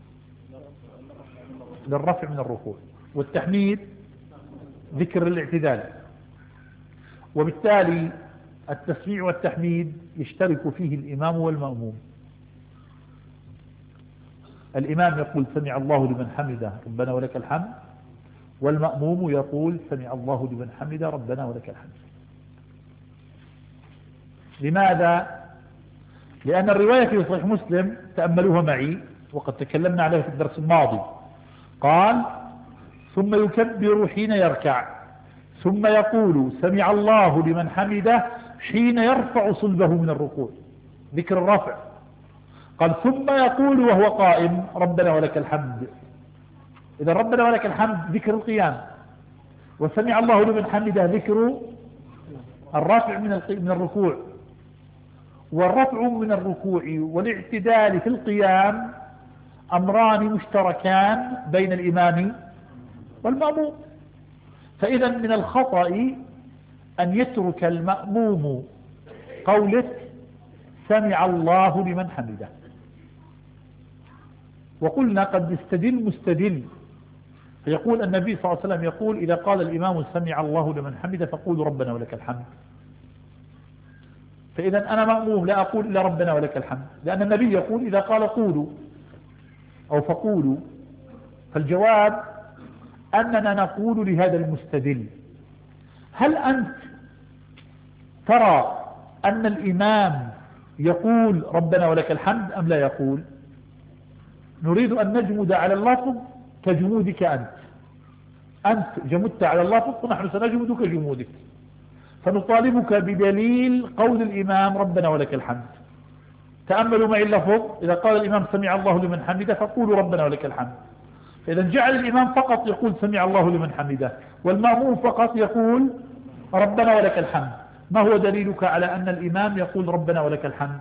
للرفع من الركوع، والتحميد ذكر للاعتدال، وبالتالي التسميع والتحميد يشترك فيه الإمام والمأموم. الإمام يقول سمع الله لمن حمده ربنا ولك الحمد، والمأموم يقول سمع الله لمن حمده ربنا ولك الحمد. لماذا؟ لأن الرواية في صحيح مسلم تأملوها معي وقد تكلمنا عليها في الدرس الماضي، قال ثم يكبر حين يركع، ثم يقول سمع الله لمن حمده حين يرفع صلبه من الركوع، ذكر الرفع. قال ثم يقول وهو قائم ربنا ولك الحمد. إذا ربنا ولك الحمد ذكر القيام، وسمع الله لمن حمده ذكر الرفع من الركوع. والرفع من الركوع والاعتدال في القيام أمران مشتركان بين الإمام والمأموم. فإذا من الخطأ أن يترك المأموم قوله سمع الله لمن حمده. وقلنا قد يستدل مستدل فيقول النبي صلى الله عليه وسلم يقول إذا قال الإمام سمع الله لمن حمده فقولوا ربنا ولك الحمد. فإذا أنا مأموم لا أقول إلا ربنا ولك الحمد، لأن النبي يقول إذا قال قولوا أو فقولوا. فالجواب أننا نقول لهذا المستدل هل أنت ترى أن الإمام يقول ربنا ولك الحمد أم لا يقول؟ نريد أن نجمد على اللفظ كجمودك أنت، أنت جمدت على اللفظ ونحن سنجمد كجمودك، فنطالبك بدليل قول الإمام ربنا ولك الحمد. تأملوا معي اللفظ، إذا قال الإمام سمع الله لمن حمده فقولوا ربنا ولك الحمد. فإذا جعل الإمام فقط يقول سمع الله لمن حمده والمأموم فقط يقول ربنا ولك الحمد، ما هو دليلك على أن الإمام يقول ربنا ولك الحمد؟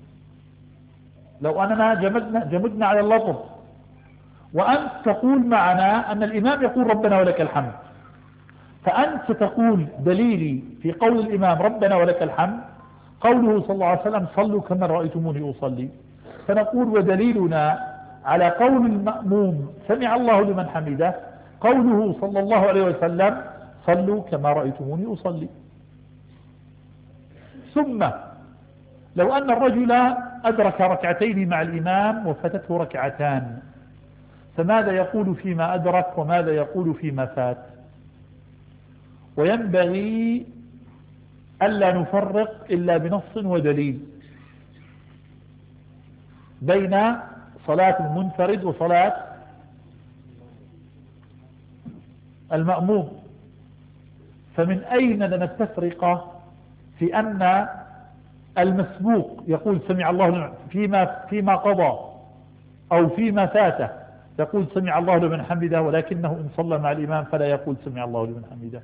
لو أننا جمدنا, جمدنا على اللفظ وأنت تقول معنا أن الإمام يقول ربنا ولك الحمد، فأنت ستقول دليلي في قول الإمام ربنا ولك الحمد قوله صلى الله عليه وسلم صلوا كما رأيتموني أصلي، فنقول ودليلنا على قول المأموم سمع الله لمن حمده قوله صلى الله عليه وسلم صلوا كما رأيتموني أصلي. ثم لو أن الرجل أدرك ركعتين مع الإمام وفتته ركعتان، فماذا يقول فيما أدرك وماذا يقول فيما فات؟ وينبغي ألا نفرق إلا بنص ودليل بين صلاة المنفرد وصلاة المأموم. فمن أين لنا التفرقة في أن المسبوق يقول سمع الله فيما, فيما قضى أو فيما فاته يقول سمع الله لمن حمده، ولكنه إن صلى مع الإمام فلا يقول سمع الله لمن حمده؟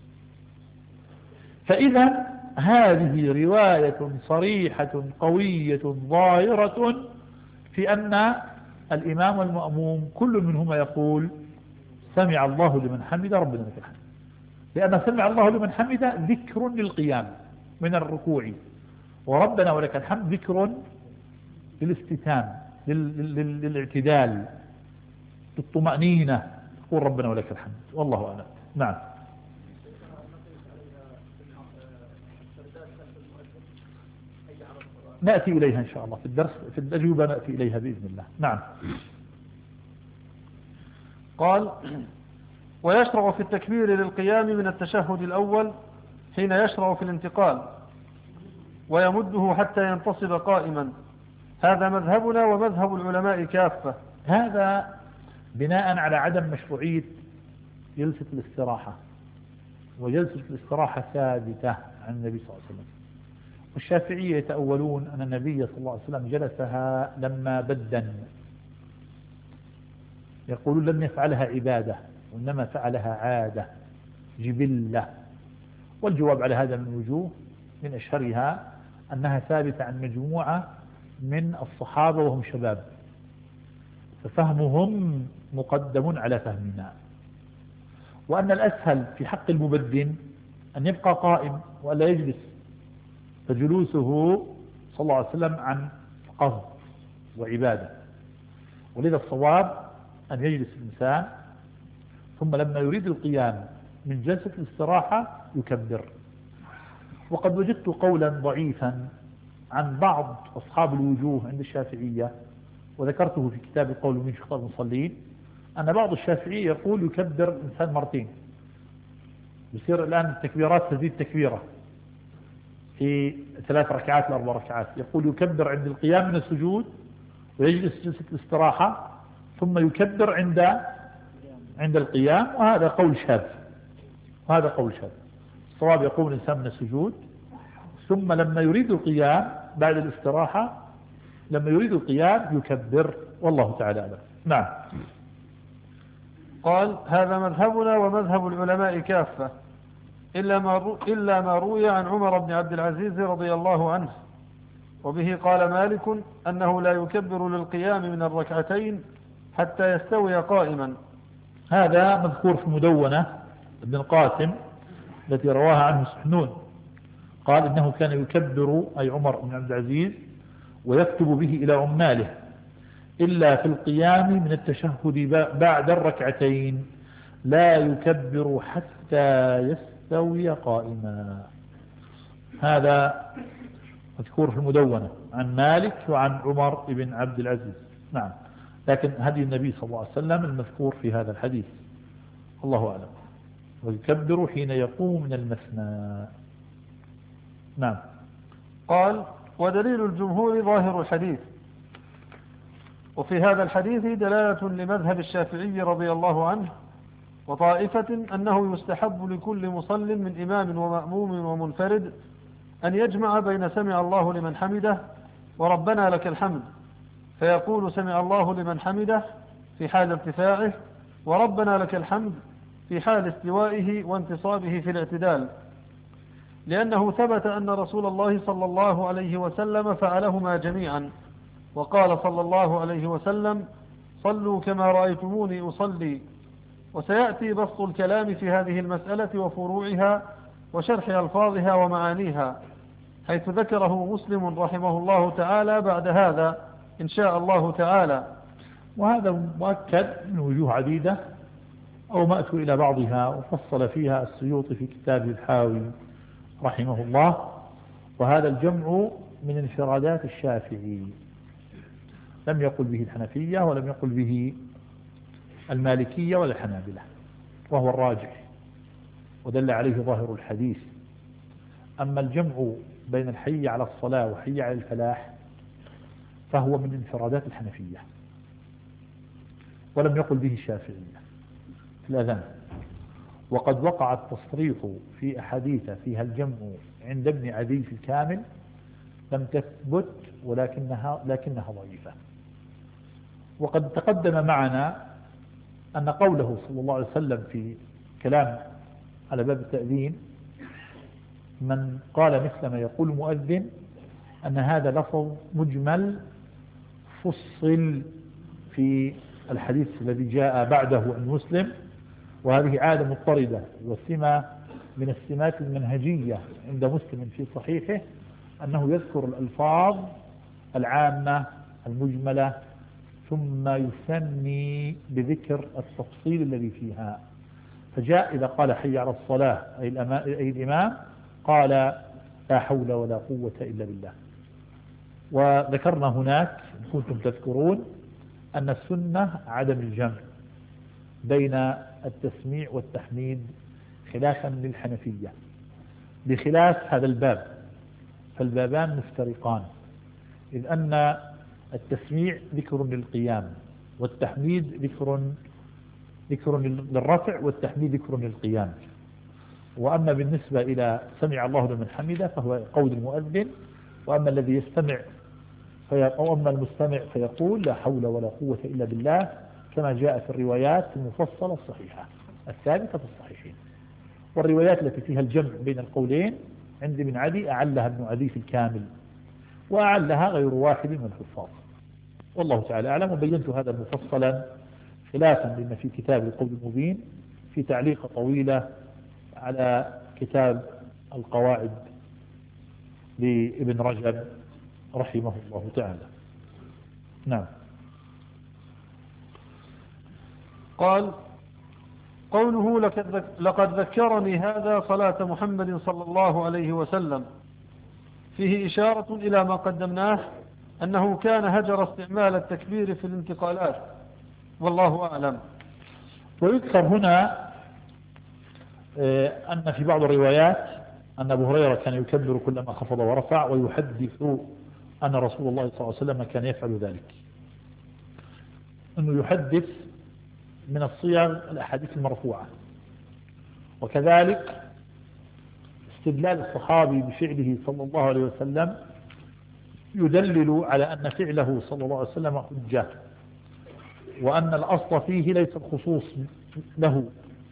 فإذا هذه رواية صريحة قوية ظاهرة في أن الإمام والمأموم كل منهما يقول سمع الله لمن حمده ربنا لك الحمد، لأن سمع الله لمن حمده ذكر للقيام من الركوع، وربنا ولك الحمد ذكر للاستتام للاعتدال للطمأنينة، تقول ربنا ولك الحمد. والله أعلم. نعم. نأتي إليها إن شاء الله في الدرس، في الأجوبة نأتي إليها بإذن الله. نعم. قال ويشرع في التكبير للقيام من التشهد الأول حين يشرع في الانتقال ويمده حتى ينتصب قائما، هذا مذهبنا ومذهب العلماء كافة. هذا بناء على عدم مشروعية جلسة الاستراحة، وجلسة الاستراحة ثابتة عن النبي صلى الله عليه وسلم. والشافعية يتأولون أن النبي صلى الله عليه وسلم جلسها لما بدن، يقولون لم يفعلها عبادة وإنما فعلها عادة جبلة. والجواب على هذا من وجوه، من أشهرها أنها ثابتة عن مجموعة من الصحابة وهم شباب، ففهمهم مقدم على فهمنا، وأن الأسهل في حق المبدن أن يبقى قائم وألا يجلس، فجلوسه صلى الله عليه وسلم عن قصد وعبادة. ولذا الصواب أن يجلس الإنسان ثم لما يريد القيام من جلسة الاستراحة يكبر. وقد وجدت قولا ضعيفا عن بعض أصحاب الوجوه عند الشافعية وذكرته في كتاب القول من شخص المصلين، أن بعض الشافعي يقول يكبر الإنسان مرتين، يصير الآن التكبيرات تزيد تكبيرة في ثلاث ركعات لأربع ركعات، يقول يكبر عند القيام من السجود ويجلس جلسة الاستراحة ثم يكبر عند عند القيام، وهذا قول شاذ، وهذا قول شاذ. الصواب يقوم الإنسان من السجود ثم لما يريد القيام بعد الاستراحة، لما يريد القيام يكبر، والله تعالى أعلم. نعم. قال: هذا مذهبنا ومذهب العلماء كافة إلا ما, رو إلا ما روي عن عمر بن عبد العزيز رضي الله عنه، وبه قال مالك أنه لا يكبر للقيام من الركعتين حتى يستوي قائما. هذا مذكور في مدونة ابن القاسم التي رواها عنه سحنون، قال إنه كان يكبر أي عمر بن عبد العزيز ويكتب به إلى عماله إلا في القيام من التشهد بعد الركعتين لا يكبر حتى يستوي قائما. هذا مذكور في المدونة عن مالك وعن عمر بن عبد العزيز. نعم، لكن هدي النبي صلى الله عليه وسلم المذكور في هذا الحديث، الله أعلم. ويكبر حين يقوم من المثنى. نعم. قال: ودليل الجمهور ظاهر الحديث، وفي هذا الحديث دلالة لمذهب الشافعي رضي الله عنه وطائفة أنه يستحب لكل مصل من إمام ومأموم ومنفرد أن يجمع بين سمع الله لمن حمده وربنا لك الحمد، فيقول سمع الله لمن حمده في حال ارتفاعه وربنا لك الحمد في حال استوائه وانتصابه في الاعتدال، لأنه ثبت أن رسول الله صلى الله عليه وسلم فعلهما جميعا، وقال صلى الله عليه وسلم: صلوا كما رأيتموني أصلي. وسيأتي بسط الكلام في هذه المسألة وفروعها وشرح ألفاظها ومعانيها، حيث ذكره مسلم رحمه الله تعالى بعد هذا إن شاء الله تعالى. وهذا مؤكد من وجوه عديدة أو مأتوا إلى بعضها، وفصل فيها السيوطي في كتابه الحاوي رحمه الله. وهذا الجمع من انفرادات الشافعي، لم يقل به الحنفية ولم يقل به المالكية ولا الحنابلة، وهو الراجح ودل عليه ظاهر الحديث. أما الجمع بين الحي على الصلاة وحي على الفلاح فهو من انفرادات الحنفية، ولم يقل به الشافعية في الأذان. وقد وقع التصريح في أحاديث فيها الجمع عند ابن عدي في الكامل لم تثبت، ولكنها لكنها ضعيفة. وقد تقدم معنا أن قوله صلى الله عليه وسلم في كلام على باب التأذين: من قال مثل ما يقول مؤذن، أن هذا لفظ مجمل فصل في الحديث الذي جاء بعده عن مسلم، وهذه عادة مضطردة وسمة من السمات المنهجية عند مسلم في صحيحه، أنه يذكر الألفاظ العامة المجملة ثم يثني بذكر التفصيل الذي فيها. فجاء إذا قال حي على الصلاة أي الإمام قال لا حول ولا قوة إلا بالله. وذكرنا هناك إن كنتم تذكرون أن السنة عدم الجمع بين التسميع والتحميد خلافا للحنفية، بخلاف هذا الباب، فالبابان مفترقان، إذ أن التسميع ذكر للقيام والتحميد ذكر ذكر للرفع والتحميد ذكر للقيام. وأما بالنسبة إلى سمع الله لمن حمده فهو قول المؤذن، وأما الذي يستمع في أو أما المستمع فيقول لا حول ولا قوة إلا بالله، كما جاء في الروايات المفصلة الصحيحة الثابتة في الصحيحين. والروايات التي فيها الجمع بين القولين عند ابن عدي أعلها ابن عدي في الكامل، وأعلها غير واحد من الحفاظ، والله تعالى أعلم. وبينت هذا مفصلا خلافا لما في كتاب القول المبين في تعليق طويلة على كتاب القواعد لابن رجب رحمه الله تعالى. نعم. قال: قوله لقد ذكرني هذا صلاة محمد صلى الله عليه وسلم، فيه إشارة إلى ما قدمناه أنه كان هجر استعمال التكبير في الانتقالات، والله أعلم. ويذكر هنا أن في بعض الروايات أن أبو هريرة كان يكبر كلما خفض ورفع، ويحدث أن رسول الله صلى الله عليه وسلم كان يفعل ذلك، أنه يحدث من الصيغ الأحاديث المرفوعة. وكذلك استدلال الصحابي بفعله صلى الله عليه وسلم يدلل على أن فعله صلى الله عليه وسلم حجة، وأن الأصل فيه ليس الخصوص له.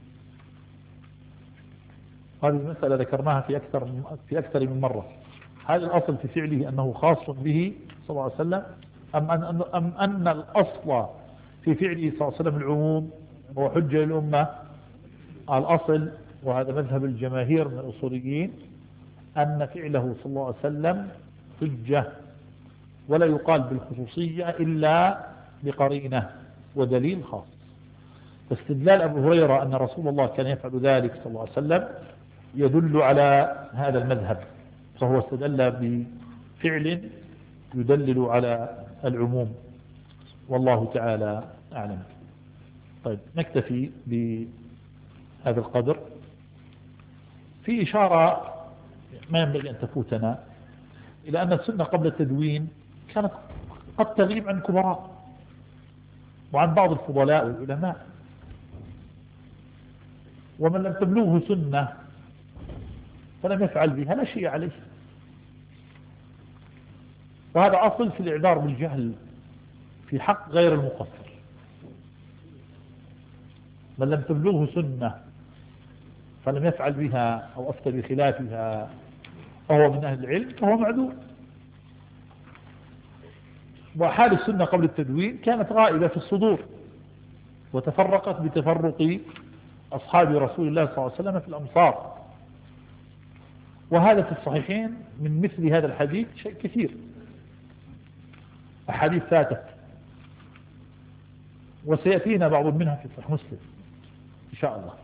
هذه المسألة ذكرناها في أكثر من في أكثر من مرة. هذا الأصل في فعله أنه خاص به صلى الله عليه وسلم، أم أن, أم أن الأصل في فعله صلى الله عليه وسلم العموم هو حجة للأمة؟ الأصل، وهذا مذهب الجماهير من الأصوليين، أن فعله صلى الله عليه وسلم حجة، ولا يقال بالخصوصية إلا بقرينة ودليل خاص. فاستدلال أبو هريرة أن رسول الله كان يفعل ذلك صلى الله عليه وسلم يدل على هذا المذهب، فهو استدل بفعل يدلل على العموم، والله تعالى أعلم. طيب، نكتفي بهذا القدر. في إشارة ما ينبغي أن تفوتنا إلى أن السنة قبل التدوين كانت قد تغيب عن كبراء وعن بعض الفضلاء والعلماء، ومن لم تبلغه سنة فلم يفعل بها لا شيء عليه. وهذا أصل في الإعذار بالجهل في حق غير المقصر. من لم تبلغه سنة فلم يفعل بها أو أفتى بخلافها فهو من أهل العلم، فهو معذور. وحال السنة قبل التدوين كانت غائبة في الصدور، وتفرقت بتفرق أصحاب رسول الله صلى الله عليه وسلم في الأمصار. وهذا في الصحيحين من مثل هذا الحديث شيء كثير، أحاديث فاتت، وسيأتينا بعض منها في صحيح مسلم إن شاء الله.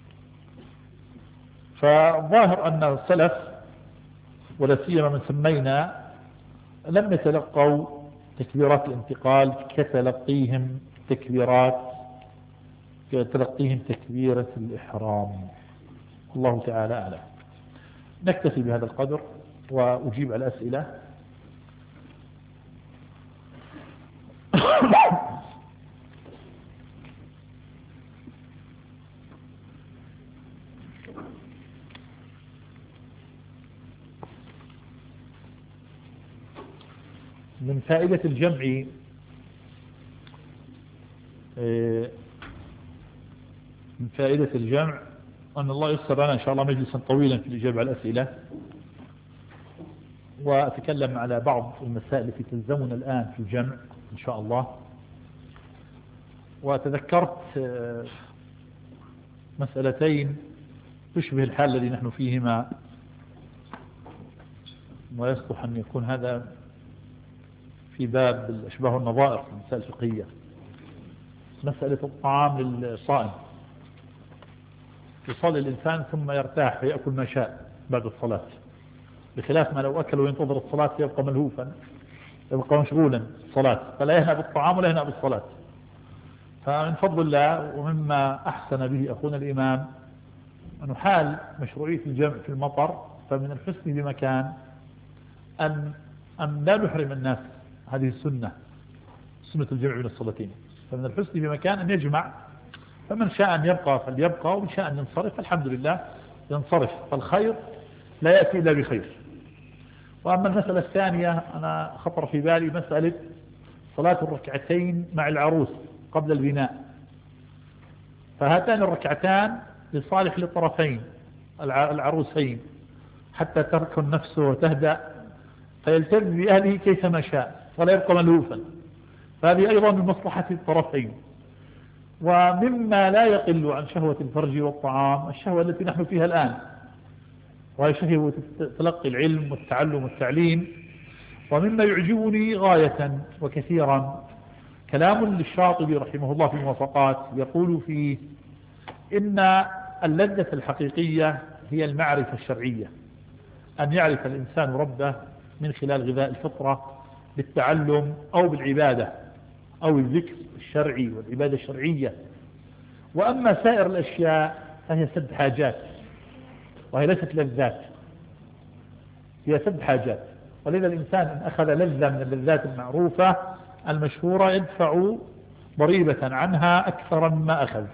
فظاهر أن السلف ولا سيما من سمينا لم يتلقوا تكبيرات الانتقال كتلقيهم تكبيرات كتلقيهم تكبيرة الإحرام. الله تعالى أعلم. نكتفي بهذا القدر وأجيب على الأسئلة. من فائدة الجمع من فائدة الجمع أن الله يسر لنا إن شاء الله مجلسا طويلا في الإجابة على الأسئلة، وأتكلم على بعض المسائل التي تلزمنا الآن في الجمع إن شاء الله. وتذكرت مسألتين تشبه الحال الذي نحن فيهما، ويصلح أن يكون هذا في باب الأشباه والنظائر في المسائل الفقهية. مسألة الطعام للصائم، يصلي الإنسان ثم يرتاح فيأكل ما شاء بعد الصلاة، بخلاف ما لو أكل وينتظر الصلاة يبقى ملهوفا، يبقى مشغولا الصلاة، فلا يهنأ بالطعام ولا يهنأ بالصلاة. فمن فضل الله ومما أحسن به أخونا الإمام أنه حال مشروعية الجمع في المطر، فمن الحسن بمكان أن أن لا نحرم الناس هذه السنة، سنة الجمع بين الصلاتين. فمن الحسن بمكان أن يجمع، فمن شاء أن يبقى فليبقى، ومن شاء أن ينصرف الحمد لله ينصرف، فالخير لا يأتي إلا بخير. وأما المسألة الثانية أنا خطر في بالي مسألة صلاة الركعتين مع العروس قبل البناء. فهاتان الركعتان لصالح للطرفين العروسين حتى تركن نفسه وتهدأ فيلتزم بأهله كيفما شاء ولا يبقى ملهوفا، فهذه أيضا من مصلحة الطرفين. ومما لا يقل عن شهوة الفرج والطعام الشهوة التي نحن فيها الآن، وهي شهوة تلقي العلم والتعلم والتعليم. ومما يعجبني غاية وكثيرا كلام للشاطبي رحمه الله في الموافقات، يقول فيه إن اللذة الحقيقية هي المعرفة الشرعية، أن يعرف الإنسان ربه من خلال غذاء الفطرة بالتعلم أو بالعبادة أو الذكر الشرعي والعبادة الشرعية. وأما سائر الأشياء فهي سد حاجات، وهي ليست لذات، هي سد حاجات. ولذا الإنسان إن أخذ لذة من اللذات المعروفة المشهورة يدفع ضريبة عنها أكثر مما أخذ.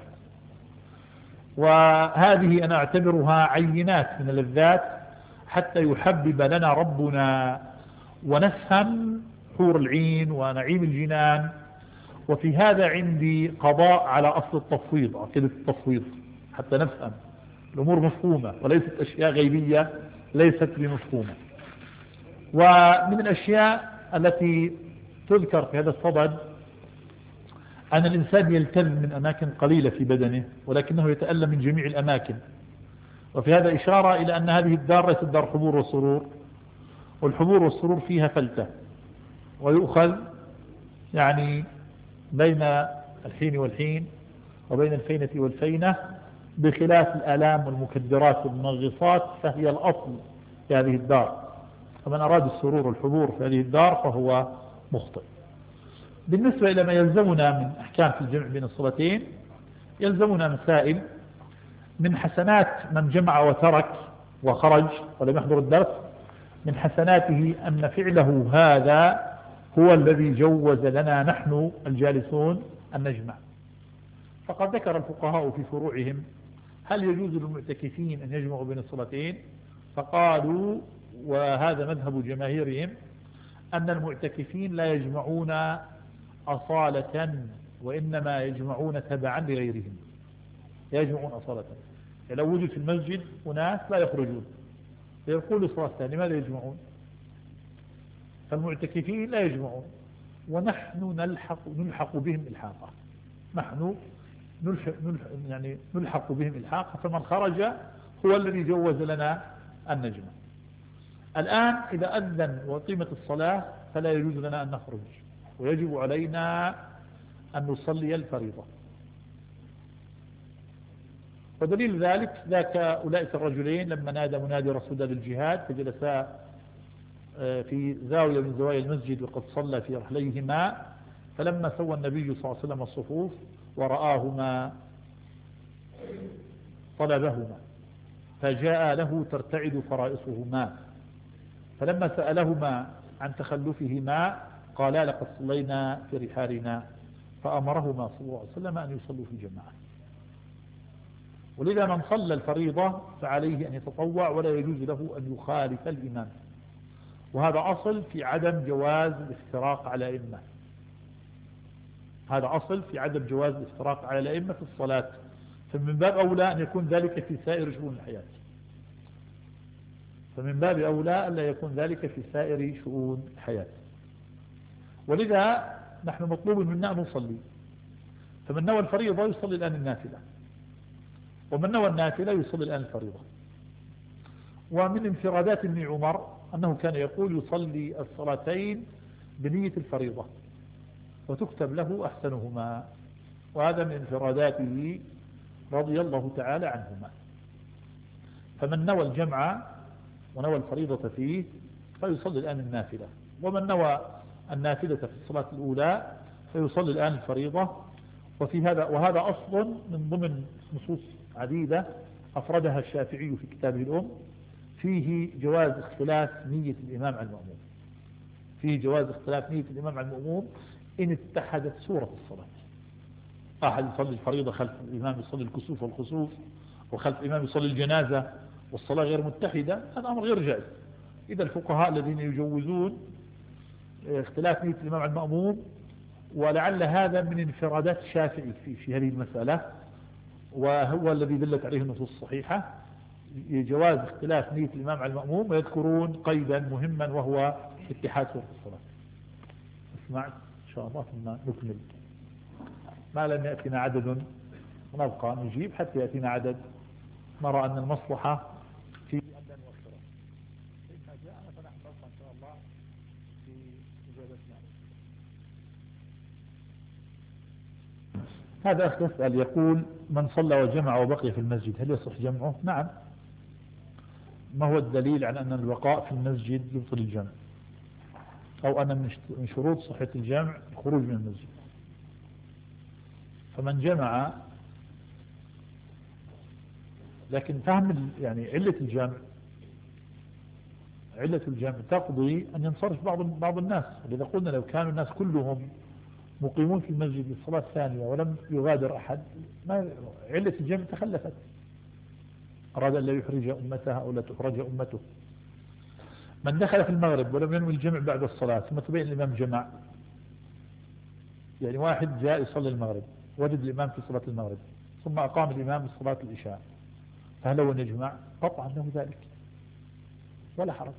وهذه أنا أعتبرها عينات من اللذات حتى يحبب لنا ربنا ونفهم حور العين ونعيم الجنان. وفي هذا عندي قضاء على أصل التفويض، عقيدة التفويض، حتى نفهم الأمور مفهومة وليست أشياء غيبية ليست بمفهومة. ومن الأشياء التي تذكر في هذا الصدد أن الإنسان يلتذ من أماكن قليلة في بدنه ولكنه يتألم من جميع الأماكن. وفي هذا إشارة إلى أن هذه الدار ليست دار حبور وسرور، والحبور والسرور فيها فلتة، ويؤخذ يعني بين الحين والحين وبين الفينة والفينة، بخلاف الآلام والمكدرات والمنغصات فهي الأصل في هذه الدار. فمن أراد السرور والحبور في هذه الدار فهو مخطئ. بالنسبة إلى ما يلزمنا من أحكام في الجمع بين الصلاتين، يلزمنا مسائل. من حسنات من جمع وترك وخرج ولم يحضر الدرس، من حسناته أن فعله هذا هو الذي جوز لنا نحن الجالسون أن نجمع. فقد ذكر الفقهاء في فروعهم هل يجوز للمعتكفين أن يجمعوا بين الصلاتين، فقالوا وهذا مذهب جماهيرهم أن المعتكفين لا يجمعون أصالة وإنما يجمعون تبعا لغيرهم، يجمعون أصالة. يعني لو وجد في المسجد أناس لا يخرجون فيقولوا صلاة ثانية لماذا يجمعون؟ فالمعتكفين لا يجمعون ونحن نلحق نلحق بهم إلحاقا، نحن نلحق, نلحق يعني نلحق بهم إلحاقا. فمن خرج هو الذي جوز لنا أن نجمع. الآن إذا أذن وقيمة الصلاة فلا يجوز لنا أن نخرج، ويجب علينا أن نصلي الفريضة. ودليل ذلك ذاك أولئك الرجلين لما نادى منادي رسول الله بالجهاد فجلسا في زاوية من زوايا المسجد وقد صلى في رحليهما، فلما سوى النبي صلى الله عليه وسلم الصفوف ورآهما طلبهما فجاء له ترتعد فرائصهما، فلما سألهما عن تخلفهما قالا لقد صلينا في رحالنا، فأمرهما صلى الله عليه وسلم أن يصلوا في الجماعة. ولذا من صلى الفريضة فعليه أن يتطوع ولا يجوز له أن يخالف الإمام. وهذا أصل في عدم جواز الافتراق على الأئمة، هذا أصل في عدم جواز الافتراق على الأئمة في الصلاة. فمن باب أولى أن يكون ذلك في سائر شؤون الحياة، فمن باب أولى أن لا يكون ذلك في سائر شؤون الحياة. ولذا نحن مطلوب منا أن نصلي، فمن نوى الفريضة يصلي الآن النافلة، ومن نوى النافلة يصلي الآن الفريضة. ومن انفرادات ابن عمر أنه كان يقول يصلي الصلاتين بنية الفريضة وتكتب له أحسنهما، وهذا من انفراداته رضي الله تعالى عنهما. فمن نوى الجمع ونوى الفريضة فيه فيصلي الآن النافلة، ومن نوى النافلة في الصلاة الأولى فيصلي الآن الفريضة. وفي هذا وهذا أصل من ضمن نصوص عديدة أفردها الشافعي في كتابه الأم فيه جواز اختلاف نية الإمام عن المأموم، فيه جواز اختلاف نية الإمام عن المأموم إن اتحدت سورة الصلاة. أحد يصلي الفريضة خلف الإمام يصلي الكسوف والخسوف، وخلف الإمام يصلي الجنازة والصلاة غير متحدة، هذا أمر غير جائز. إذا الفقهاء الذين يجوزون اختلاف نية الإمام عن المأموم، ولعل هذا من انفرادات الشافعي في, في هذه المسألة، وهو الذي دلت عليه النصوص الصحيحة جواز اختلاف نية الإمام على المأموم، ويذكرون قيدا مهما وهو اتحاد سورة الصلاة. اسمع إن شاء الله ثم نكمل. ما لم يأتنا عدد ونبقى نجيب حتى يأتينا عدد نرى أن المصلحة في أن نوفره. إذا جاءنا فنحن نبقى إن شاء الله في إجابتنا. هذا أخ يسأل يقول من صلى وجمع وبقي في المسجد هل يصح جمعه؟ نعم. ما هو الدليل على أن البقاء في المسجد يبطل الجمع؟ أو أن من شروط صحة الجمع الخروج من المسجد. فمن جمع، لكن فهم يعني علة الجمع علة الجمع تقضي أن ينصرف بعض بعض الناس. لذا قلنا لو كانوا الناس كلهم مقيمون في المسجد للصلاة الثانية ولم يغادر أحد، ما علة الجمع تخلفت. أراد أن لا يحرج أمتها أو لا تحرج أمته. من دخل في المغرب ولم ينوي الجمع بعد الصلاة ثم تبين الإمام جمع، يعني واحد جاء يصلي المغرب وجد الإمام في صلاة المغرب ثم أقام الإمام صلاة العشاء، فهل لو يجمع؟ قطعا له ذلك ولا حرج.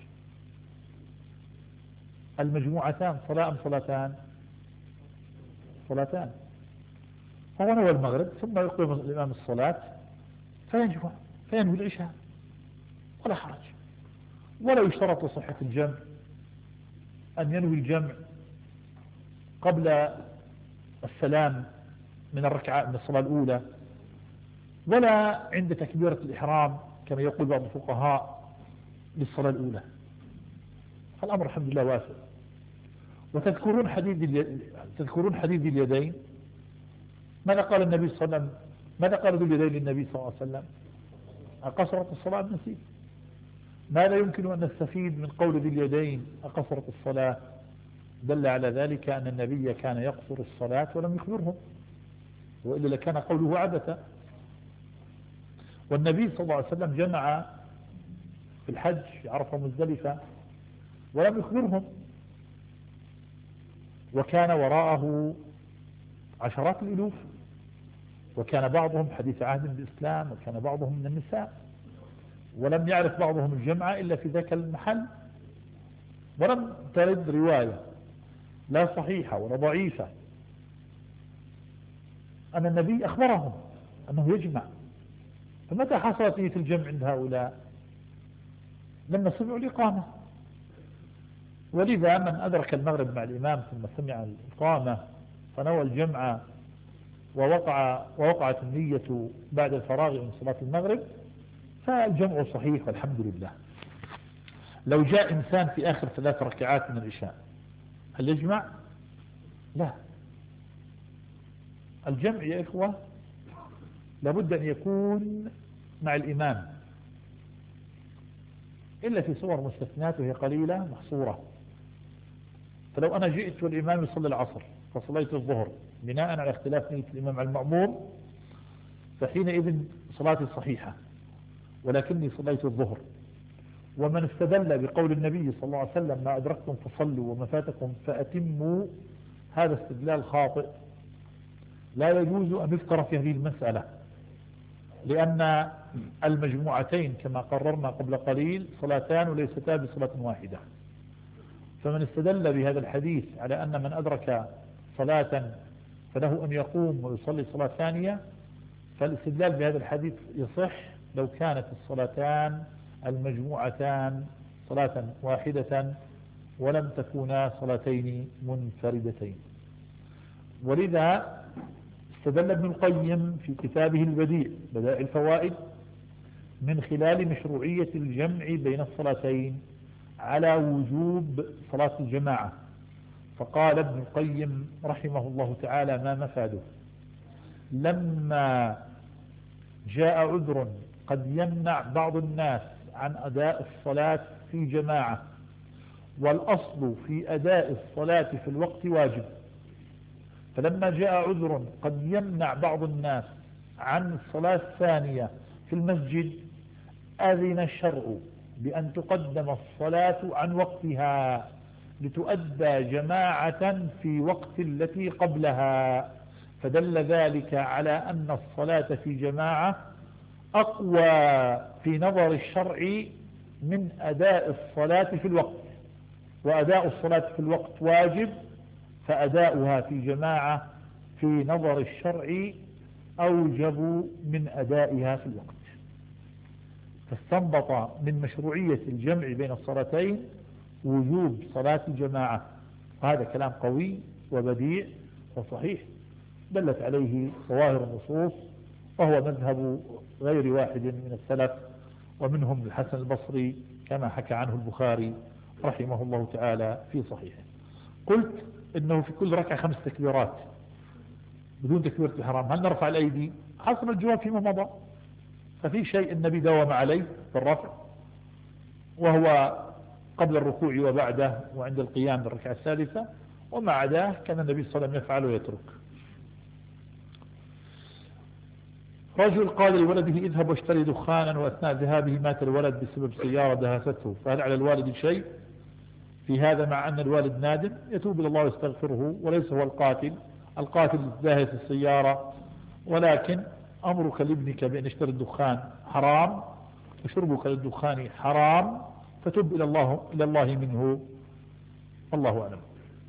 المجموعتان صلاة أم صلاتان؟ صلاتان. هو نوى المغرب ثم يقيم الإمام الصلاة فيجمع فينوي العشاء ولا حرج. ولا يشترط صحة الجمع أن ينوي الجمع قبل السلام من الركعة من الصلاة الأولى، ولا عند تكبيرة الإحرام كما يقول بعض الفقهاء للصلاة الأولى. الأمر الحمد لله واسع. وتذكرون حديد اليد... تذكرون حديد اليدين. ماذا قال النبي صلى الله عليه وسلم؟ ماذا قال ذو اليدين للنبي صلى الله عليه وسلم؟ أقصرت الصلاة نسيت. ماذا يمكن أن نستفيد من قول ذي اليدين أقصرت الصلاة؟ دل على ذلك أن النبي كان يقصر الصلاة ولم يخبرهم، وإلا لكان قوله عبثا. والنبي صلى الله عليه وسلم جمع في الحج عرفة مزدلفة ولم يخبرهم، وكان وراءه عشرات الألوف، وكان بعضهم حديث عهد بالإسلام وكان بعضهم من النساء، ولم يعرف بعضهم الجمع إلا في ذاك المحل. ولم ترد رواية لا صحيحة ولا ضعيفة أن النبي أخبرهم أنه يجمع. فمتى حصلت نية الجمع عند هؤلاء؟ لما سمعوا الإقامة. ولذا من أدرك المغرب مع الإمام ثم سمع الإقامة فنوى الجمع ووقع ووقعت النية بعد الفراغ من صلاة المغرب فالجمع صحيح والحمد لله. لو جاء إنسان في آخر ثلاث ركعات من العشاء هل يجمع؟ لا. الجمع يا إخوة لابد أن يكون مع الإمام إلا في صور مستثنات وهي قليلة محصورة. فلو أنا جئت والإمام يصلي العصر فصليت الظهر بناء على اختلاف نية الإمام على المأموم فحينئذ صلاتي صحيحة ولكني صليت الظهر. ومن استدل بقول النبي صلى الله عليه وسلم ما أدركتم فصلوا وما فاتكم فأتموا، هذا استدلال خاطئ لا يجوز أن يذكر في هذه المسألة، لأن المجموعتين كما قررنا قبل قليل صلاتان وليستا بصلاة واحدة. فمن استدل بهذا الحديث على أن من أدرك صلاة فله أن يقوم ويصلي صلاة ثانية، فالاستدلال بهذا الحديث يصح لو كانت الصلاتان المجموعتان صلاة واحدة ولم تكونا صلاتين منفردتين. ولذا استدل ابن القيم في كتابه البديع بدائع الفوائد من خلال مشروعية الجمع بين الصلاتين على وجوب صلاة الجماعة. فقال ابن القيم رحمه الله تعالى ما مفاده؟ لما جاء عذر قد يمنع بعض الناس عن أداء الصلاة في جماعة، والأصل في أداء الصلاة في الوقت واجب، فلما جاء عذر قد يمنع بعض الناس عن الصلاة الثانية في المسجد أذن الشرع بأن تقدم الصلاة عن وقتها لتؤدى جماعة في وقت التي قبلها، فدل ذلك على أن الصلاة في جماعة أقوى في نظر الشرع من أداء الصلاة في الوقت، وأداء الصلاة في الوقت واجب، فأداؤها في جماعة في نظر الشرع أوجب من أدائها في الوقت. فاستنبط من مشروعية الجمع بين الصلاتين وجوب صلاة الجماعة، وهذا كلام قوي وبديع وصحيح دلت عليه ظواهر النصوص، وهو مذهب غير واحد من السلف ومنهم الحسن البصري كما حكى عنه البخاري رحمه الله تعالى في صحيحه. قلت إنه في كل ركعة خمس تكبيرات بدون تكبيرة الإحرام، هل نرفع الأيدي؟ حصل الجواب فيما مضى. ففي شيء النبي داوم عليه بالرفع، وهو قبل الركوع وبعده وعند القيام بالركعة الثالثة، وما عداه كان النبي صلى الله عليه وسلم يفعل ويترك. رجل قال لولده اذهب واشتري دخانا، وأثناء ذهابه مات الولد بسبب سيارة دهسته، فهل على الوالد شيء في هذا مع أن الوالد نادم؟ يتوب إلى الله ويستغفره، وليس هو القاتل، القاتل داهس السيارة، ولكن أمرك لابنك بأن يشتري الدخان حرام، وشربك للدخان حرام، فتب إلى الله إلى الله منه، الله أعلم.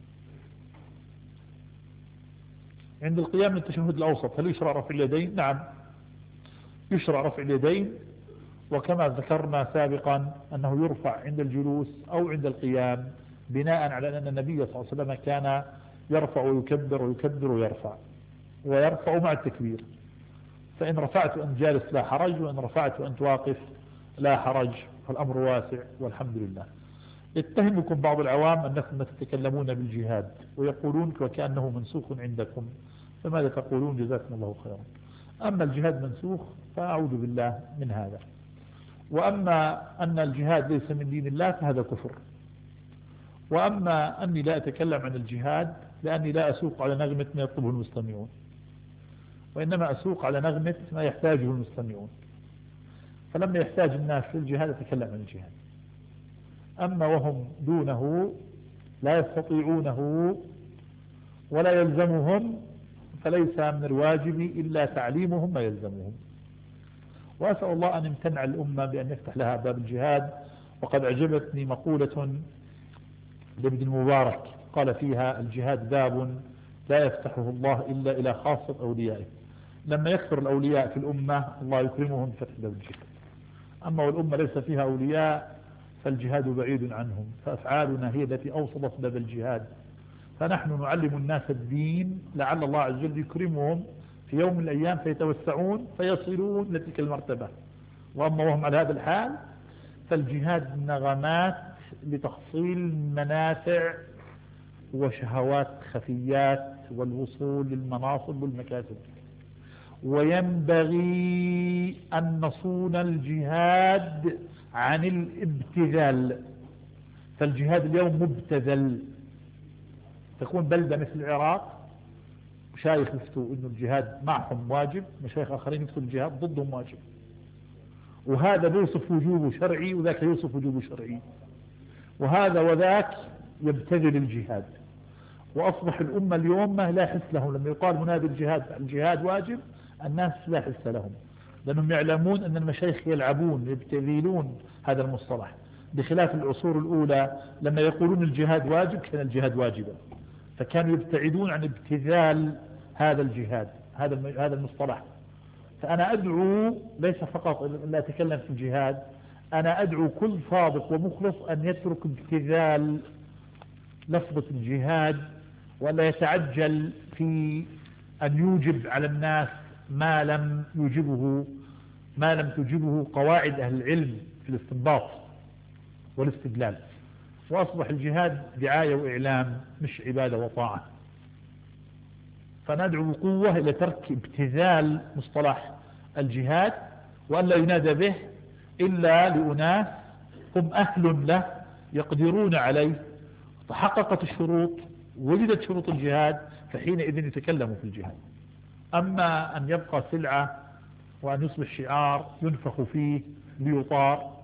عند القيام من التشهد الأوسط هل يشرع رفع اليدين؟ نعم يشرع رفع اليدين، وكما ذكرنا سابقا أنه يرفع عند الجلوس أو عند القيام، بناء على أن النبي صلى الله عليه وسلم كان يرفع ويكبر ويكبر ويرفع ويرفع مع التكبير. فإن رفعت أن جالس لا حرج، وإن رفعت أن واقف لا حرج، فالأمر واسع والحمد لله. يتهمكم بعض العوام أنكم تتكلمون بالجهاد ويقولون وكأنه منسوخ عندكم، فماذا تقولون؟ جزاكم الله خيرا. أما الجهاد منسوخ فأعوذ بالله من هذا، وأما أن الجهاد ليس من دين الله فهذا كفر. وأما أني لا أتكلم عن الجهاد لأني لا أسوق على نغمة ما يطلبه المستمعون، وإنما أسوق على نغمة ما يحتاجه المستمعون، فلما يحتاج الناس للجهاد أتكلم عن الجهاد. أما وهم دونه لا يستطيعونه ولا يلزمهم فليس من الواجب إلا تعليمهم ما يلزمهم. وأسأل الله أن يمتنع الأمة بأن يفتح لها باب الجهاد. وقد أعجبتني مقولة لابن المبارك قال فيها: الجهاد باب لا يفتحه الله إلا إلى خاصة أوليائه. لما يكثر الأولياء في الأمة الله يكرمهم بفتح باب الجهاد، أما والأمة ليس فيها أولياء فالجهاد بعيد عنهم، فأفعالنا هي التي أوصلت باب الجهاد. فنحن نعلم الناس الدين لعل الله عز وجل يكرمهم في يوم من الأيام فيتوسعون فيصلون لتلك المرتبة. وأما وهم على هذا الحال فالجهاد نغمات لتحصيل منافع وشهوات خفيات والوصول للمناصب والمكاسب. وينبغي أن نصون الجهاد عن الابتذال، فالجهاد اليوم مبتذل. تكون بلدة مثل العراق مشايخ يفتوا إنه الجهاد معهم واجب، مشايخ آخرين يفتوا الجهاد ضدهم واجب، وهذا بيوصف وجوبه شرعي وذاك يوصف وجوبه شرعي، وهذا وذاك يبتذل الجهاد. وأصبح الأمة اليوم ما لا حس لهم، لما يقال منادي الجهاد الجهاد واجب الناس لا حس لهم، لأنهم يعلمون أن المشايخ يلعبون يبتذلون هذا المصطلح، بخلاف العصور الأولى لما يقولون الجهاد واجب كان الجهاد واجبا، فكانوا يبتعدون عن ابتذال هذا الجهاد هذا هذا المصطلح. فأنا أدعو ليس فقط لا أتكلم في الجهاد، أنا أدعو كل صادق ومخلص أن يترك ابتذال لفظة الجهاد، ولا يتعجل في أن يوجب على الناس ما لم يوجبه ما لم تجبه قواعد أهل العلم في الاستنباط والاستدلال. وأصبح الجهاد دعاية وإعلام مش عبادة وطاعة. فندعو بقوة إلى ترك ابتذال مصطلح الجهاد، وأن لا ينادى به إلا لأناس هم أهل له يقدرون عليه، تحققت الشروط وجدت شروط الجهاد، فحينئذ يتكلموا في الجهاد. أما أن يبقى سلعة وأن يصبح شعار ينفخ فيه ليطار،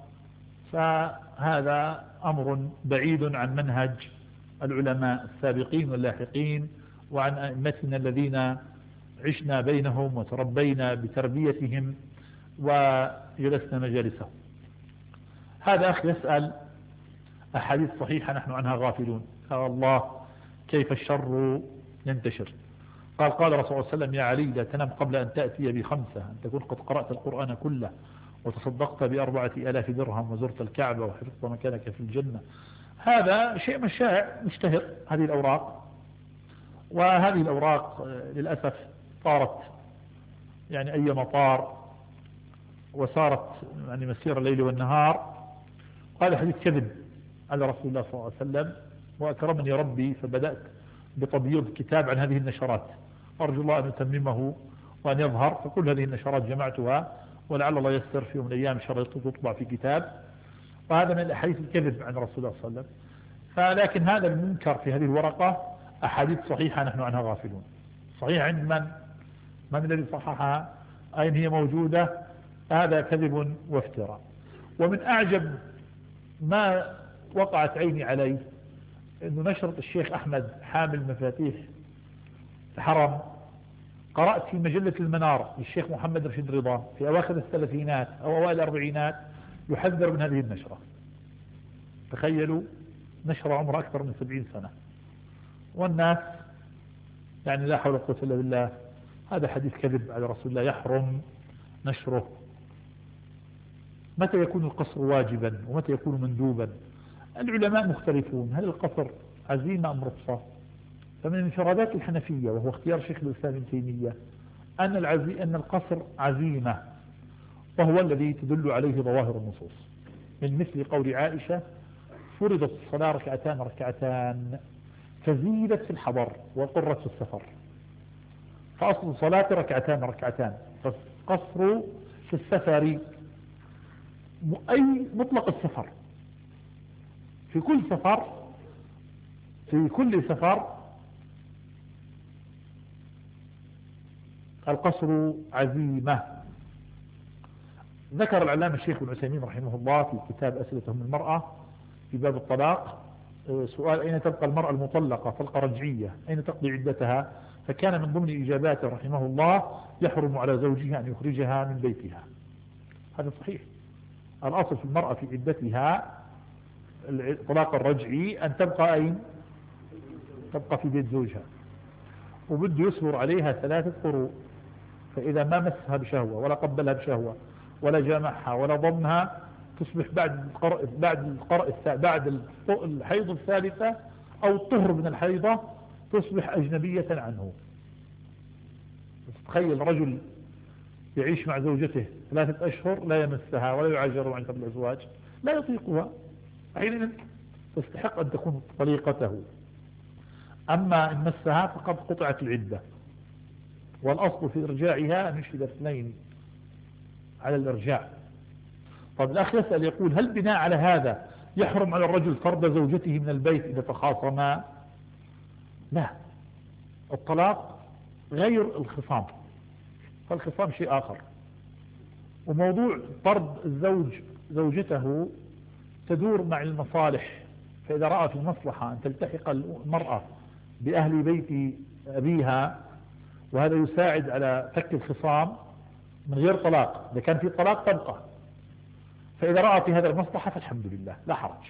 فهذا أمر بعيد عن منهج العلماء السابقين واللاحقين وعن أئمتنا الذين عشنا بينهم وتربينا بتربيتهم وجلسنا مجالسهم. هذا أخي يسأل: أحاديث صحيحة نحن عنها غافلون، قال الله كيف الشر ينتشر؟ قال قال رسول الله صلى الله عليه وسلم: يا علي لا تنم قبل أن تأتي بخمسة، أن تكون قد قرأت القرآن كله وتصدقت بأربعة آلاف درهم وزرت الكعبة وحفظت مكانك في الجنة. هذا شيء مشاع مشتهر هذه الأوراق، وهذه الأوراق للأسف طارت يعني أي مطار وصارت يعني مسير الليل والنهار. هذا حديث كذب على رسول الله صلى الله عليه وسلم، وأكرمني ربي فبدأت بتبييض كتاب عن هذه النشرات، أرجو الله أن يتممه وأن يظهر. فكل هذه النشرات جمعتها، ولعل الله يسر في يوم من الأيام شريط تطبع في كتاب. وهذا من الأحاديث الكذب عن رسول الله صلى الله عليه وسلم. فلكن هذا المنكر في هذه الورقة أحاديث صحيحة نحن عنها غافلون. صحيح عند من؟ من الذي صححها؟ أين هي موجودة؟ هذا كذب وافتراء. ومن أعجب ما وقعت عيني عليه أنه نشرة الشيخ أحمد حامل مفاتيح الحرم، قرأت في مجلة المنار للشيخ محمد رشيد رضا في أواخر الثلاثينات أو أوائل الأربعينات يحذر من هذه النشرة. تخيلوا، نشرة عمرها أكثر من سبعين سنة، والناس يعني لا حول ولا قوة إلا بالله. هذا حديث كذب على رسول الله يحرم نشره. متى يكون القصر واجبا ومتى يكون مندوبا؟ العلماء مختلفون، هل القصر عزيمة أم رخصة؟ فمن انفرادات الحنفية وهو اختيار شيخ الإسلام ابن تيمية أن العزي أن القصر عزيمة، وهو الذي تدل عليه ظواهر النصوص، من مثل قول عائشة: فرضت الصلاة ركعتان ركعتان فزيدت في الحضر وقرت في السفر. فأصل الصلاة ركعتان ركعتان، فالقصر في السفر أي مطلق السفر، في كل سفر في كل سفر القصر عزيمة. ذكر العلامة الشيخ ابن عثيمين رحمه الله في كتاب أسئلة من المرأة في باب الطلاق سؤال: أين تبقى المرأة المطلقة طلقة رجعية؟ أين تقضي عدتها؟ فكان من ضمن إجاباته رحمه الله: يحرم على زوجها أن يخرجها من بيتها. هذا صحيح. الأصل في المرأة في عدتها الطلاق الرجعي أن تبقى أين؟ تبقى في بيت زوجها، وبده يصبر عليها ثلاثة قروء. فإذا ما مسها بشهوة ولا قبلها بشهوة ولا جامعها ولا ضمها تصبح بعد القرء بعد القرء بعد الحيض الثالثة أو الطهر من الحيضة تصبح أجنبية عنه. تخيل رجل يعيش مع زوجته ثلاثة أشهر لا يمسها ولا يعاشر عن قبل الزواج، لا يطيقها، حينئذ تستحق أن تكون طليقته. أما إن مسها فقد قطعت العدة، والأصل في إرجاعها أن يشهد اثنين على الإرجاع. طب الأخ يسأل يقول: هل بناء على هذا يحرم على الرجل طرد زوجته من البيت إذا تخاصما؟ لا، الطلاق غير الخصام، فالخصام شيء آخر. وموضوع طرد الزوج زوجته تدور مع المصالح، فإذا رأى في المصلحة أن تلتحق المرأة بأهل بيت أبيها وهذا يساعد على فك الخصام من غير طلاق، إذا كان في طلاق تبقى، فإذا رأى في هذا المصلحة فالحمد لله لا حرج.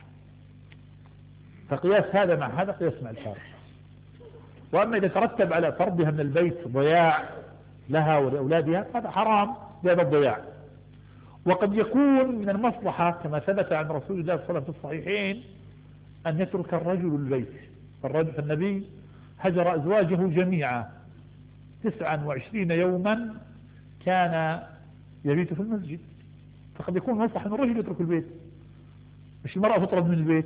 فقياس هذا مع هذا قياس مع الفارق. وأما إذا ترتب على طردها من البيت ضياع لها ولأولادها فهذا حرام بهذا الضياع. وقد يكون من المصلحة كما ثبت عن رسول الله صلى الله عليه وسلم في الصحيحين أن يترك الرجل البيت. فالرجل فالنبي هجر أزواجه جميعا تسعا وعشرين يوما كان يبيت في المسجد، فقد يكون مصلحة أن الرجل يترك البيت مش المرأة تطرد من البيت.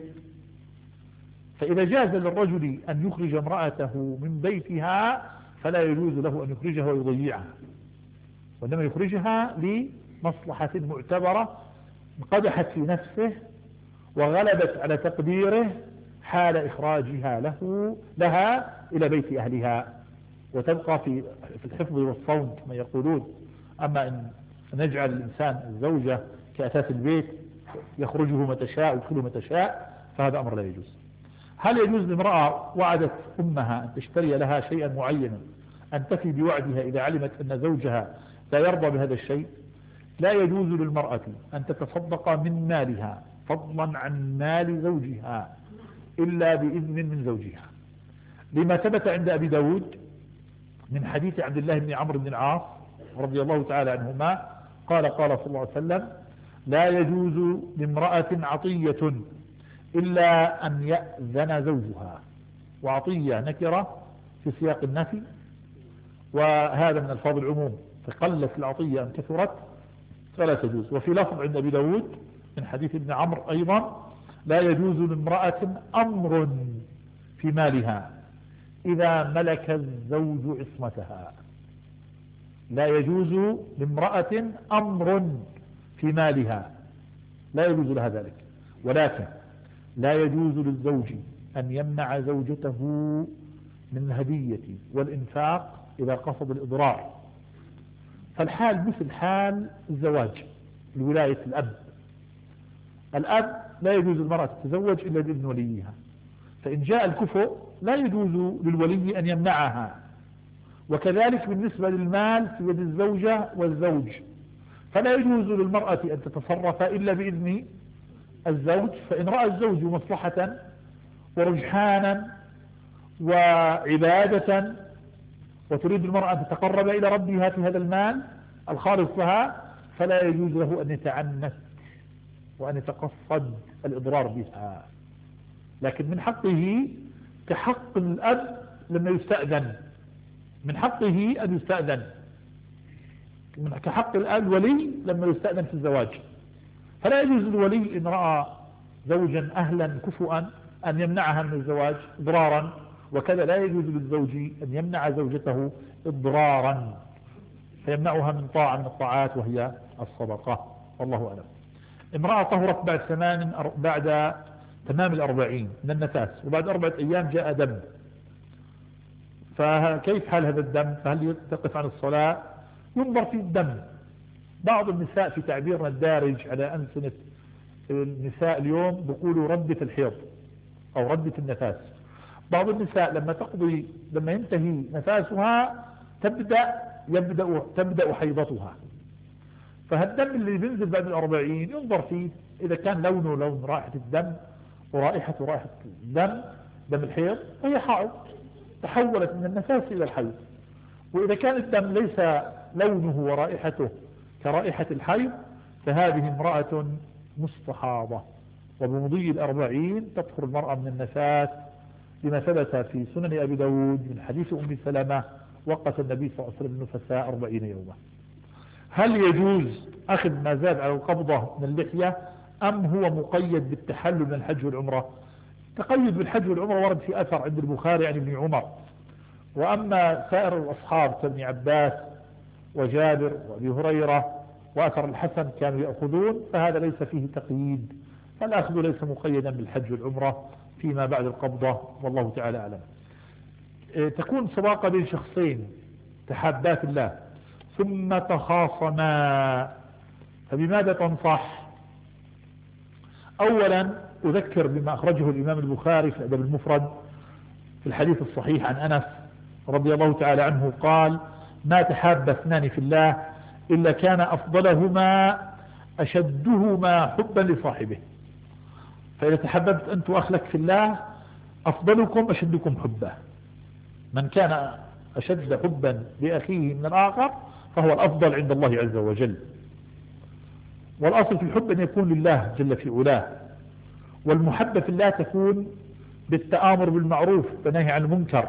فإذا جاز للرجل أن يخرج امرأته من بيتها فلا يجوز له أن يخرجها ويضيعها، وإنما يخرجها لمصلحة معتبرة قدحت في نفسه وغلبت على تقديره حال إخراجها له لها إلى بيت أهلها، وتبقى في في الحفظ والصون كما يقولون. أما أن نجعل الإنسان الزوجة كأساس البيت يخرجه متى شاء ويدخله متى شاء فهذا أمر لا يجوز. هل يجوز لامرأة وعدت أمها أن تشتري لها شيئا معينا أن تفي بوعدها إذا علمت أن زوجها لا يرضى بهذا الشيء؟ لا يجوز للمرأة أن تتصدق من مالها فضلا عن مال زوجها إلا بإذن من زوجها، لما ثبت عند أبي داود من حديث عبد الله بن عمرو بن العاص رضي الله تعالى عنهما قال قال صلى الله عليه وسلم: لا يجوز لامرأة عطية إلا أن يأذن زوجها. وعطية نكرة في سياق النفي، وهذا من الفاظ العموم، فقلت العطية أم كثرت فلا تجوز. وفي لفظ عند أبي داود من حديث ابن عمرو أيضا: لا يجوز لامرأة أمر في مالها إذا ملك الزوج عصمتها. لا يجوز لامرأة أمر في مالها، لا يجوز لها ذلك، ولكن لا يجوز للزوج أن يمنع زوجته من الهدية والإنفاق إذا قصد الإضرار. فالحال مثل حال الزواج لولاية الأب. الأب لا يجوز المرأة تتزوج إلا بإذن وليها، فإن جاء الكفء لا يجوز للولي أن يمنعها. وكذلك بالنسبة للمال في يد الزوجة والزوج، فلا يجوز للمرأة أن تتصرف إلا بإذن الزوج. فإن رأى الزوج مصلحة ورجحانا وعبادة وتريد المرأة أن تتقرب إلى ربها في هذا المال الخالص لها، فلا يجوز له أن يتعنت وأن يتقصد الإضرار بها. لكن من حقه كحق الأب لما يستأذن، من حقه أن يستأذن كحق الولي لما يستأذن في الزواج. فلا يجوز للولي إن رأى زوجا أهلا كفؤا أن يمنعها من الزواج إضرارا، وكذا لا يجوز للزوج أن يمنع زوجته إضرارا فيمنعها من طاعة من الطاعات وهي الصدقة. والله أعلم. امرأة طهرت بعد ثمان بعد تمام الأربعين من النفاس، وبعد أربعة أيام جاء دم، فكيف حال هذا الدم؟ فهل تقف عن الصلاة؟ ينظر في الدم. بعض النساء في تعبيرنا الدارج على ألسنة النساء اليوم بيقولوا ردة الحيض أو ردة النفاس. بعض النساء لما تقضي لما ينتهي نفاسها تبدأ يبدأ تبدأ حيضتها، فهالدم اللي بينزل بعد الأربعين ينظر فيه إذا كان لونه لون رائحة الدم ورائحة رائحة الدم دم الحيض فهي حائض تحولت من النفاس إلى الحيض. وإذا كان الدم ليس لونه ورائحته كرائحة الحيض فهذه امرأة مستحاضة، وبمضي الأربعين تطهر المرأة من النفاس لما ثبت في سنن أبي داود من حديث أم سلمة وقت النبي صلى الله عليه وسلم النفساء أربعين يوما. هل يجوز أخذ ما زاد على القبضة من اللحية أم هو مقيد بالتحلل من الحج والعمرة؟ تقيد بالحج والعمرة ورد في أثر عند البخاري عن ابن عمر، وأما سائر الأصحاب كابن عباس وجابر وأبي هريرة وأثر الحسن كانوا يأخذون، فهذا ليس فيه تقييد، فالأخذ ليس مقيدا بالحج والعمرة فيما بعد القبضة، والله تعالى أعلم. تكون صداقة بين شخصين تحابا في الله ثم تخاصما، فبماذا تنصح؟ أولا أذكر بما أخرجه الإمام البخاري في الأدب المفرد في الحديث الصحيح عن أنس رضي الله تعالى عنه قال: ما تحاب اثنان في الله إلا كان أفضلهما أشدهما حبا لصاحبه. فإذا تحببت أنت وأخلك في الله أفضلكم أشدكم حبا. من كان أشد حبا لأخيه من الآخر فهو الأفضل عند الله عز وجل. والأصل في الحب أن يكون لله جل في علاه، والمحبة في الله تكون بالتآمر بالمعروف والنهي عن المنكر.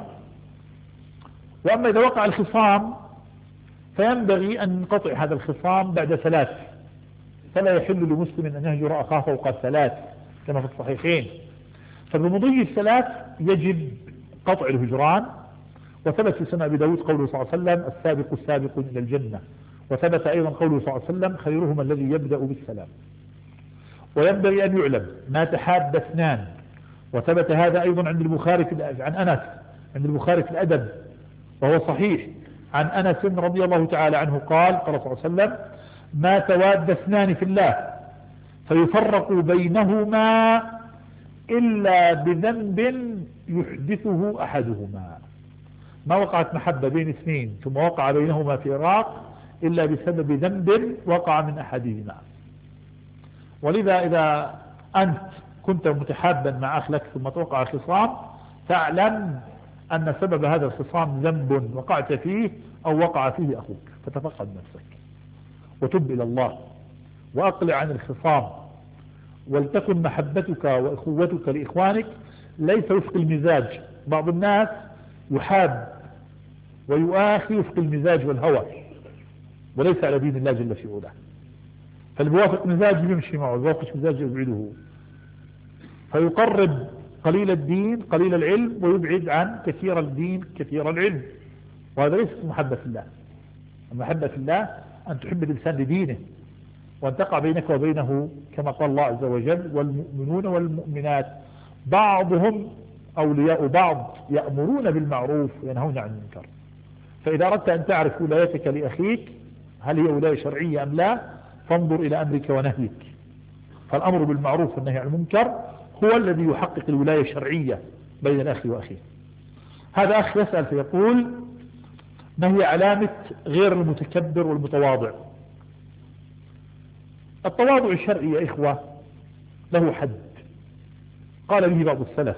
وأما إذا وقع الخصام فينبغي أن ينقطع هذا الخصام بعد ثلاث، فلا يحل لمسلم أن يهجر أخاه فوق الثلاث كما في الصحيحين. فبمضي الثلاث يجب قطع الهجران، وثبت في سنة أبي داود قوله صلى الله عليه وسلم: السابق السابق إلى الجنة. وثبت أيضا قوله صلى الله عليه وسلم: خيرهما الذي يبدأ بالسلام. وينبغي أن يعلم ما تحاب اثنان، وثبت هذا أيضا عند البخاري في عن أنس عند البخاري في الأدب وهو صحيح عن أنس رضي الله تعالى عنه قال: قال صلى الله عليه وسلم: ما تواد اثنان في الله فيفرق بينهما إلا بذنب يحدثه أحدهما. ما وقعت محبة بين اثنين ثم وقع بينهما فراق إلا بسبب ذنب وقع من أحدهما. ولذا إذا أنت كنت متحابا مع أخلك ثم توقع خصام فاعلم أن سبب هذا الخصام ذنب وقعت فيه أو وقع فيه أخوك، فتفقد نفسك وتب إلى الله وأقلع عن الخصام، ولتكن محبتك وأخوتك لإخوانك ليس وفق المزاج. بعض الناس يحاب ويؤاخي وفق المزاج والهوى وليس على دين الله جل في علاه. فاللي بيوافق مزاج يمشي معه، بيوافق مزاج يبعده، فيقرب قليل الدين قليل العلم ويبعد عن كثير الدين كثير العلم، وهذا ليس محبة الله. المحبة في الله أن تحب الإنسان لدينه، وأن تقع بينك وبينه كما قال الله عز وجل: والمؤمنون والمؤمنات بعضهم أولياء بعض يأمرون بالمعروف وينهون عن المنكر. فإذا أردت أن تعرف ولايتك لأخيك هل هي ولاية شرعية أم لا، فانظر إلى أمرك ونهيك. فالأمر بالمعروف والنهي عن المنكر هو الذي يحقق الولاية الشرعية بين الأخ وأخيه. هذا أخ يسأل فيقول: ما هي علامة غير المتكبر والمتواضع؟ التواضع الشرعي يا إخوة له حد قال به بعض السلف،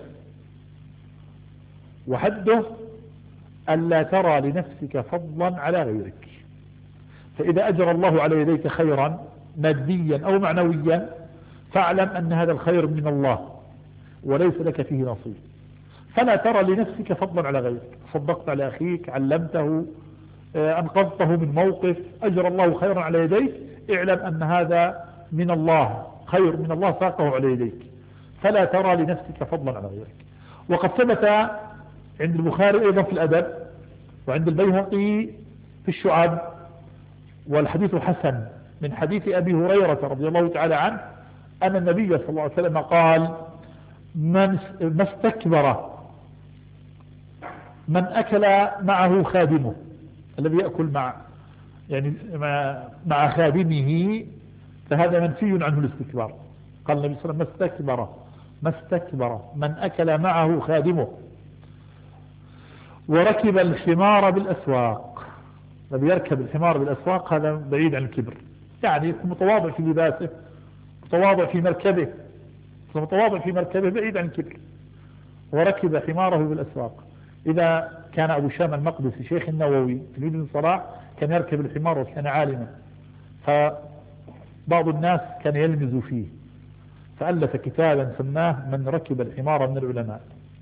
وحده ألا ترى لنفسك فضلا على غيرك. فإذا أجرى الله على يديك خيرا ماديا أو معنويا فاعلم أن هذا الخير من الله وليس لك فيه نصيب، فلا ترى لنفسك فضلا على غيرك. صدقت على أخيك، علمته، أنقذته من موقف، أجرى الله خيرا على يديك، اعلم أن هذا من الله، خير من الله ساقه على يديك، فلا ترى لنفسك فضلا على غيرك. وقد ثبت عند البخاري أيضا في الأدب، وعند البيهقي في الشعب، والحديث حسن من حديث أبي هريرة رضي الله تعالى عنه أن النبي صلى الله عليه وسلم قال: من ما استكبر من أكل معه خادمه، الذي يأكل مع يعني مع خادمه فهذا منفي عنه الاستكبار. قال النبي صلى الله عليه وسلم: ما استكبر ما استكبر من أكل معه خادمه وركب الحمار بالأسواق. الذي يركب الحمار بالأسواق هذا بعيد عن الكبر، يعني يكون متواضع في لباسه، متواضع في مركبه، متواضع في مركبه بعيد عن الكبر. وركب حماره بالأسواق. إذا كان أبو شام المقدسي شيخ النووي تلميذ بن صلاح كان يركب الحمار وكان عالما، فبعض الناس كان يلمز فيه فألف كتابا سماه من ركب الحمار من العلماء،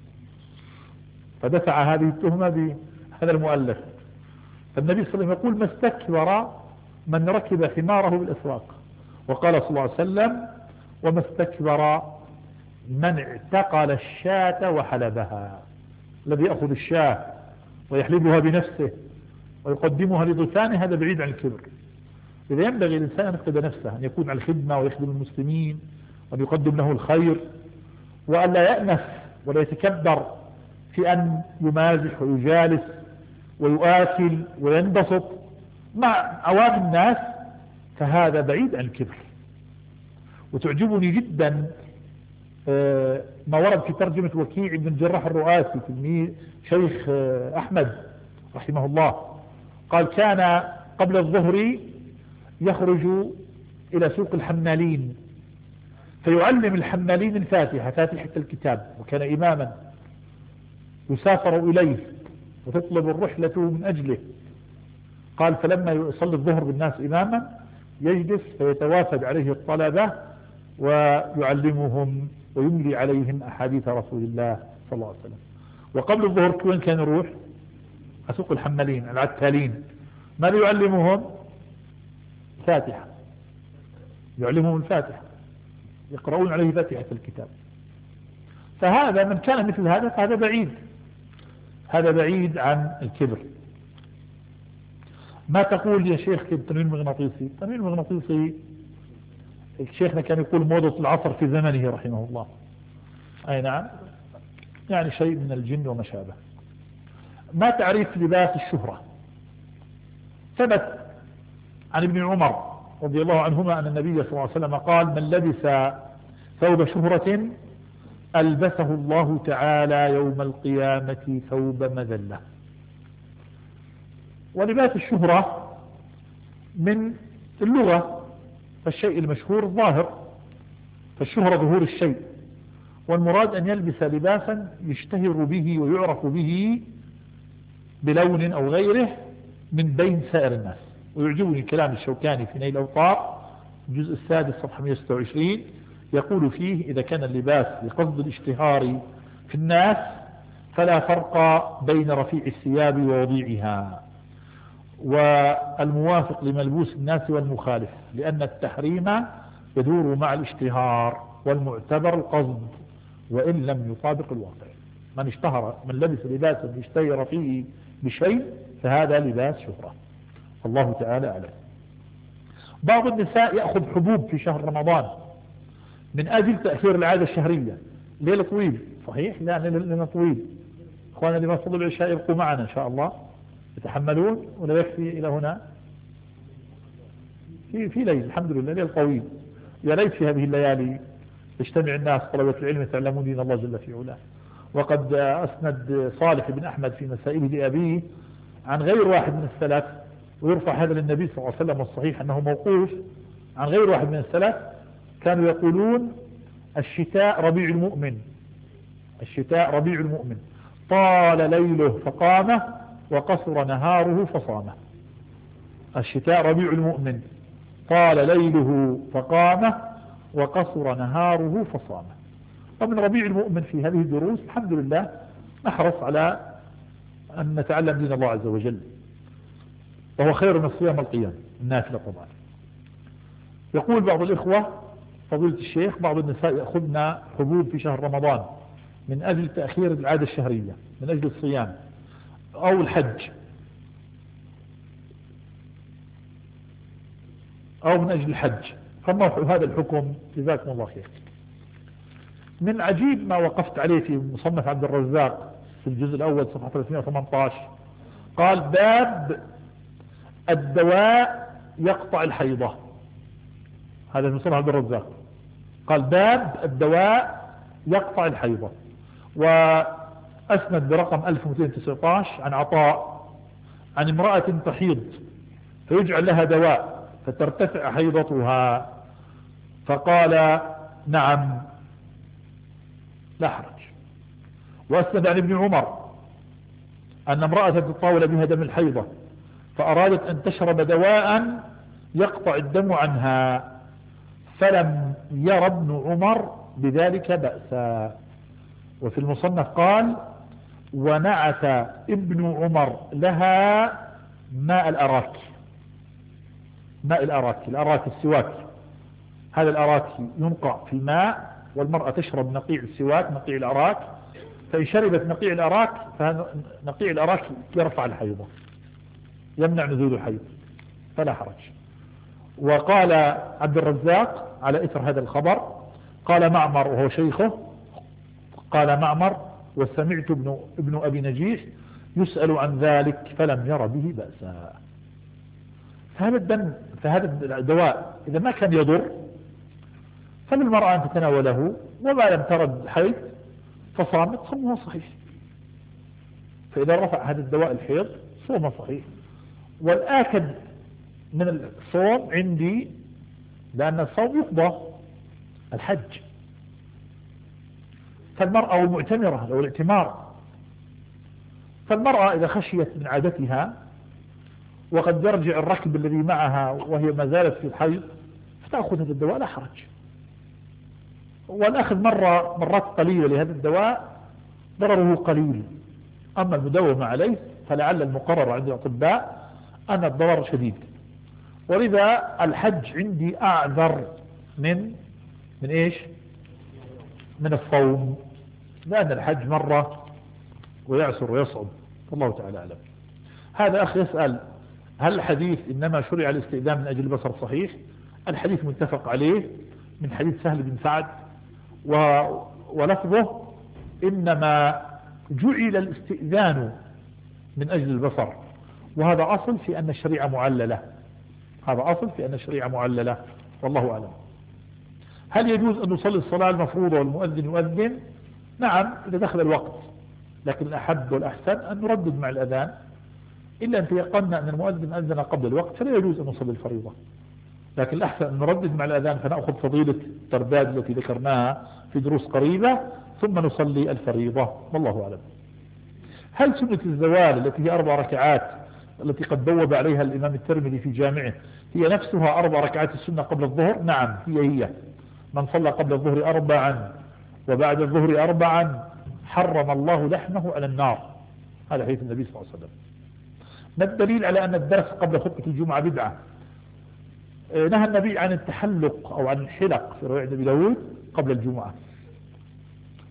فدفع هذه التهمة بهذا المؤلف. فالنبي صلى الله عليه وسلم يقول: ما استكبر من ركب حماره بالأسواق. وقال صلى الله عليه وسلم: وما استكبر من اعتقل الشاة وحلبها. الذي يأخذ الشاة ويحلبها بنفسه ويقدمها لضيفانه هذا بعيد عن الكبر. إذا ينبغي الإنسان أن يقتدى نفسه، أن يكون على الخدمة ويخدم المسلمين وأن يقدم له الخير، وأن لا يأنف ولا يتكبر في أن يمازح ويجالس ويؤكل وينبسط مع عوام الناس، فهذا بعيد عن الكبر. وتعجبني جدا ما ورد في ترجمة وكيع بن الجراح الرؤاسي تلميذ شيخ أحمد رحمه الله، قال: كان قبل الظهر يخرج إلى سوق الحمالين فيعلم الحمالين الفاتحة، فاتحة الكتاب، وكان إماما يسافر إليه وتطلب الرحلة من أجله. قال: فلما يصلي الظهر بالناس إماما يجلس فيتوافد عليه الطلبة ويعلمهم ويملي عليهم أحاديث رسول الله صلى الله عليه وسلم. وقبل الظهر وين كان يروح؟ أسوق الحمالين العتالين. ماذا يعلمهم؟ فاتحة، يعلمهم الفاتحة، يقرؤون عليه فاتحة الكتاب. فهذا من كان مثل هذا فهذا بعيد، هذا بعيد عن الكبر. ما تقول يا شيخ في التنوير المغناطيسي؟ التنوير المغناطيسي شيخنا كان يقول موضة العصر في زمنه رحمه الله. أي نعم، يعني شيء من الجن وما شابه. ما تعريف لباس الشهرة؟ ثبت عن ابن عمر رضي الله عنهما أن النبي صلى الله عليه وسلم قال: من لبس ثوب شهرة ألبسه الله تعالى يوم القيامة ثوب مذلة. ولباس الشهرة من اللغة، فالشيء المشهور ظاهر، فالشهرة ظهور الشيء، والمراد أن يلبس لباسا يشتهر به ويعرف به بلون أو غيره من بين سائر الناس. ويعجبني كلام الشوكاني في نيل الأوطار الجزء السادس صفحة مئة وستة وعشرين، يقول فيه: إذا كان اللباس لقصد الاشتهار في الناس فلا فرق بين رفيع الثياب ووضيعها، والموافق لملبوس الناس والمخالف، لأن التحريم يدور مع الاشتهار، والمعتبر القصد، وإن لم يطابق الواقع. من اشتهر من لبس لباسا اشتهر فيه بشيء فهذا لباس شهرة. الله تعالى أعلم. بعض النساء يأخذ حبوب في شهر رمضان من أجل تأخير العادة الشهرية. ليلة طويل صحيح، لا ليلة طويل. أخوانا اللي ما صلوا العشاء يبقوا معنا إن شاء الله، يتحملون ولا يكفي إلى هنا؟ في في ليل الحمد لله، ليل طويل. يا ليت في هذه الليالي يجتمع الناس طلبة العلم يتعلمون دين الله جل في علاه. وقد أسند صالح بن أحمد في مسائله لأبيه عن غير واحد من السلف، ويرفع هذا للنبي صلى الله عليه وسلم، والصحيح أنه موقوف عن غير واحد من السلف، كانوا يقولون الشتاء ربيع المؤمن، الشتاء ربيع المؤمن، طال ليله فقامه وقصر نهاره فصامه. الشتاء ربيع المؤمن، طال ليله فقامه وقصر نهاره فصامه. ومن ربيع المؤمن في هذه الدروس الحمد لله نحرص على أن نتعلم دين الله عز وجل، وهو خير من الصيام القيام النافلة طبعا. يقول بعض الإخوة فضيلة الشيخ بعض النساء يأخذن حبوب في شهر رمضان من أجل تأخير العادة الشهرية، من أجل الصيام أو الحج أو من أجل الحج، فما هذا الحكم؟ جزاكم الله خير. من عجيب ما وقفت عليه في مصنف عبد الرزاق في الجزء الأول صفحة ثلاثمائة وثمانية عشر، قال باب الدواء يقطع الحيضة. هذا المصنف عبد الرزاق قال باب الدواء يقطع الحيضة، وأسند برقم ألف ومئتين وتسعة عشر عن عطاء عن امرأة تحيض فيجعل لها دواء فترتفع حيضتها، فقال نعم لا حرج. وأسند عن ابن عمر أن امرأة تطاول بها دم الحيضة فأرادت أن تشرب دواء يقطع الدم عنها فلم ير ابن عمر بذلك بأسا. وفي المصنف قال ونعت ابن عمر لها ماء الأراك، ماء الأراك، الأراك السواك، هذا الأراك ينقع في الماء والمرأة تشرب نقيع السواك نقيع الأراك، فإن شربت نقيع الأراك فنقيع الأراك يرفع الحيضة يمنع نزول الحيض فلا حرج. وقال عبد الرزاق على إثر هذا الخبر قال معمر وهو شيخه، قال معمر وسمعت ابن, ابن أبي نجيح يسأل عن ذلك فلم ير به بأسا. فهذا الدم فهذا الدواء إذا ما كان يضر فللمرأة أن تتناوله، وما لم ترد الحيض فصامت صومها صحيح. فإذا رفع هذا الدواء الحيض صومها صحيح. والآكد من الصوم عندي لأن الصوم يقضى الحج، فالمرأة والمعتمرة أو الاعتمار، فالمرأة إذا خشيت من عادتها وقد يرجع الركب الذي معها وهي ما زالت في الحيض فتأخذ هذا الدواء لا حرج. والأخذ مرة مرات قليلة لهذا الدواء ضرره قليل، أما المداومة عليه فلعل المقرر عند الأطباء أن الضرر شديد. ولذا الحج عندي أعذر من من إيش من الصوم، لأن الحج مرة ويعسر ويصعب. الله تعالى أعلم. هذا أخ يسأل هل الحديث إنما شرع الاستئذان من أجل البصر صحيح؟ الحديث متفق عليه من حديث سهل بن سعد و... ولفظه إنما جعل الاستئذان من أجل البصر، وهذا أصل في أن الشريعة معللة، هذا أصل في أن الشريعة معللة والله أعلم. هل يجوز أن نصلي الصلاة المفروضة والمؤذن يؤذن؟ نعم إذا دخل الوقت، لكن الأحب والأحسن أن نردد مع الأذان، إلا أن تيقنا أن المؤذن أذن قبل الوقت فلا يجوز أن نصلي الفريضة، لكن الأحسن أن نردد مع الأذان فنأخذ فضيلة الترداد التي ذكرناها في دروس قريبة ثم نصلي الفريضة والله أعلم. هل سنة الزوال التي هي أربع ركعات التي قد بوب عليها الإمام الترمذي في جامعه هي نفسها أربع ركعات السنة قبل الظهر؟ نعم هي هي. من صلى قبل الظهر أربعا وبعد الظهر أربعا حرم الله لحمه على النار، هذا حديث النبي صلى الله عليه وسلم. ما الدليل على أن الدرس قبل خطبة الجمعة بدعة؟ نهى النبي عن التحلق أو عن الحلق في رواية أبي داود قبل الجمعة،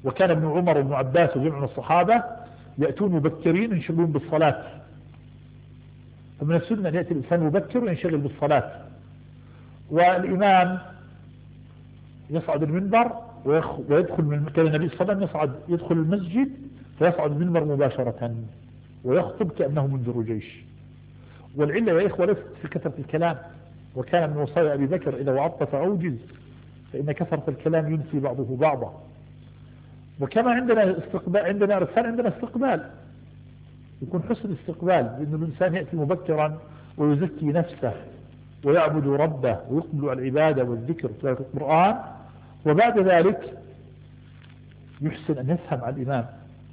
وكان ابن عمر وابن عباس وجمع من الصحابة يأتون مبكرين ينشغلون بالصلاة، فمن السنة أن يأتي الإنسان مبكر وينشغل بالصلاة. والإمام يصعد المنبر ويدخل من كان النبي صلى الله عليه وسلم يصعد يدخل المسجد فيصعد المنبر مباشرة ويخطب كأنه منذر جيش. والعلة يا إخوة ليست في كثرة الكلام، وكان من وصايا أبي بكر إذا وعظت عوجز فإن كثرة الكلام ينسي بعضه بعضا. وكما عندنا استقبال عندنا رسالة عندنا استقبال يكون حسن استقبال، بأن الإنسان يأتي مبكرا ويزكي نفسه ويعبد ربه ويقبل على العبادة والذكر وتلاوة القرآن، وبعد ذلك يحسن أن يفهم على الإمام.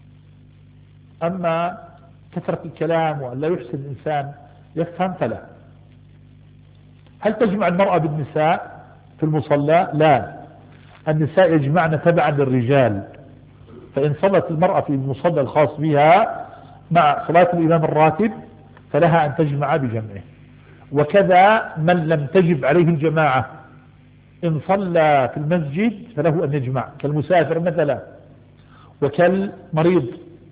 أما كثرة الكلام وأن لا يحسن الإنسان يفهم فلا. هل تجمع المرأة بالنساء في المصلى؟ لا، النساء يجمعن تبعا للرجال، فإن صلت المرأة في المصلى الخاص بها مع صلاة الإمام الراتب فلها أن تجمع بجمعه. وكذا من لم تجب عليه الجماعة إن صلى في المسجد فله أن يجمع، كالمسافر مثلا وكالمريض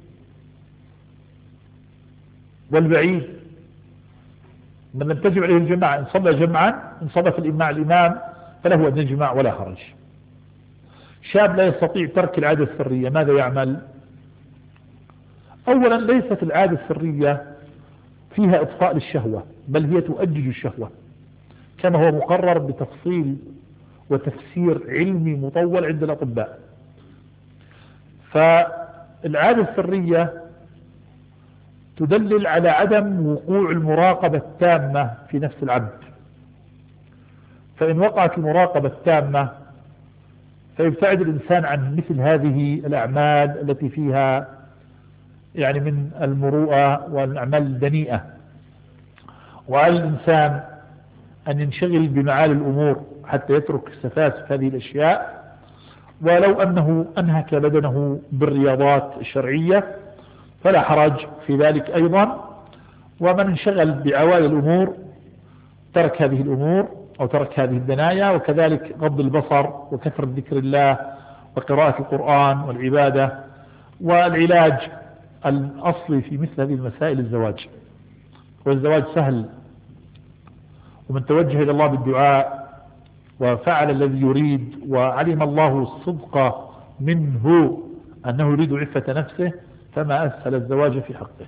والبعيد. من لم تجب عليه الجماعة إن صلى جمعا إن صلى في مع الإمام فله أن يجمع ولا حرج. شاب لا يستطيع ترك العادة السرية ماذا يعمل؟ أولا ليست العادة السرية فيها إطفاء للشهوة، بل هي تؤجج الشهوة كما هو مقرر بتفصيل وتفسير علمي مطول عند الأطباء. فالعادة السرية تدلل على عدم وقوع المراقبة التامة في نفس العبد، فإن وقعت المراقبة التامة فيبتعد الإنسان عن مثل هذه الأعمال التي فيها يعني من المروءة والأعمال الدنيئة. وعلى الإنسان أن ينشغل بمعالي الأمور حتى يترك سفاسف هذه الأشياء، ولو أنه أنهك بدنه بالرياضات الشرعية فلا حرج في ذلك أيضا. ومن انشغل بعوالي الأمور ترك هذه الأمور أو ترك هذه الدنايا. وكذلك غض البصر وكثرة ذكر الله وقراءة القرآن والعبادة. والعلاج الأصلي في مثل هذه المسائل الزواج، والزواج سهل، ومن توجه إلى الله بالدعاء وفعل الذي يريد وعلم الله الصدق منه أنه يريد عفة نفسه فما أسهل الزواج في حقه.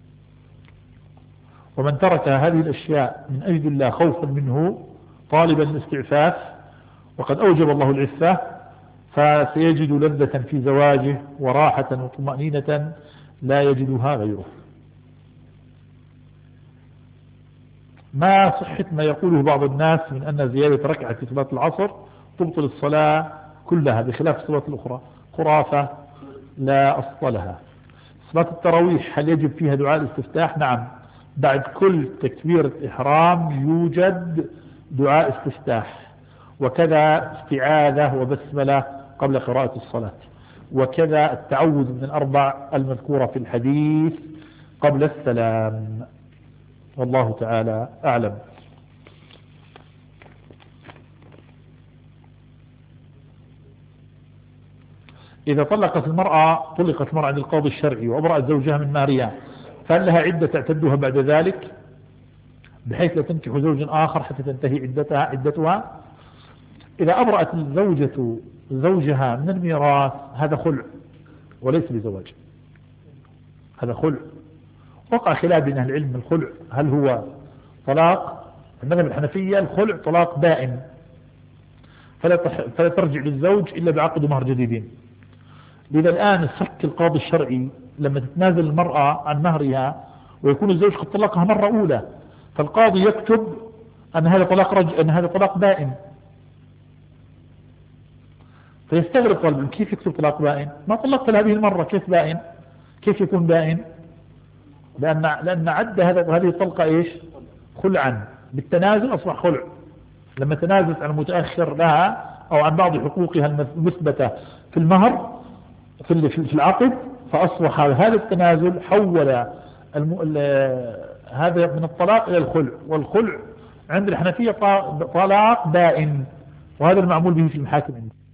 ومن ترك هذه الأشياء من أجل الله خوفا منه طالبا الاستعفاف وقد أوجب الله العفة فسيجد لذة في زواجه وراحة وطمأنينة لا يجدها غيره. ما صحة ما يقوله بعض الناس من أن زيادة ركعة في صلاة العصر تبطل الصلاة كلها بخلاف الصلاة الأخرى، خرافة لا أصل لها. صلاة التراويح هل يجب فيها دعاء الاستفتاح؟ نعم، بعد كل تكبيرة إحرام يوجد دعاء استفتاح، وكذا استعاذة وبسملة قبل قراءة الصلاة، وكذا التعوذ من الأربع المذكورة في الحديث قبل السلام. والله تعالى أعلم. إذا طلقت المرأة طلقت المرأة عند القاضي الشرعي وأبرأت زوجها من مارها فهل لها عدة تعتدها بعد ذلك بحيث لا تنكح زوجا آخر حتى تنتهي عدتها عدتها؟ إذا أبرأت الزوجة زوجها من الميراث هذا خلع وليس بزواج، هذا خلع. وقع خلاف بين أهل العلم الخلع هل هو طلاق؟ المذهب الحنفية الخلع طلاق دائم فلا, تح... فلا ترجع للزوج إلا بعقد مهر جديدين. لذا الآن السك القاضي الشرعي لما تتنازل المرأة عن مهرها ويكون الزوج قد طلقها مرة أولى فالقاضي يكتب أن هذا طلاق رج... أن هذا طلاق بائن، فيستغرب طالب كيف يكتب طلاق بائن؟ ما طلقت هذه المرة كيف بائن؟ كيف يكون بائن؟ لأن لأن عد هذا هذه الطلقة إيش؟ خلعا بالتنازل أصبح خلع. لما تنازلت عن المتأخر لها أو عن بعض حقوقها المثبتة في المهر في في العقد فأصبح هذا التنازل حول الم... هذا من الطلاق إلى الخلع، والخلع عند الحنفية طلاق بائن، وهذا المعمول به في المحاكم.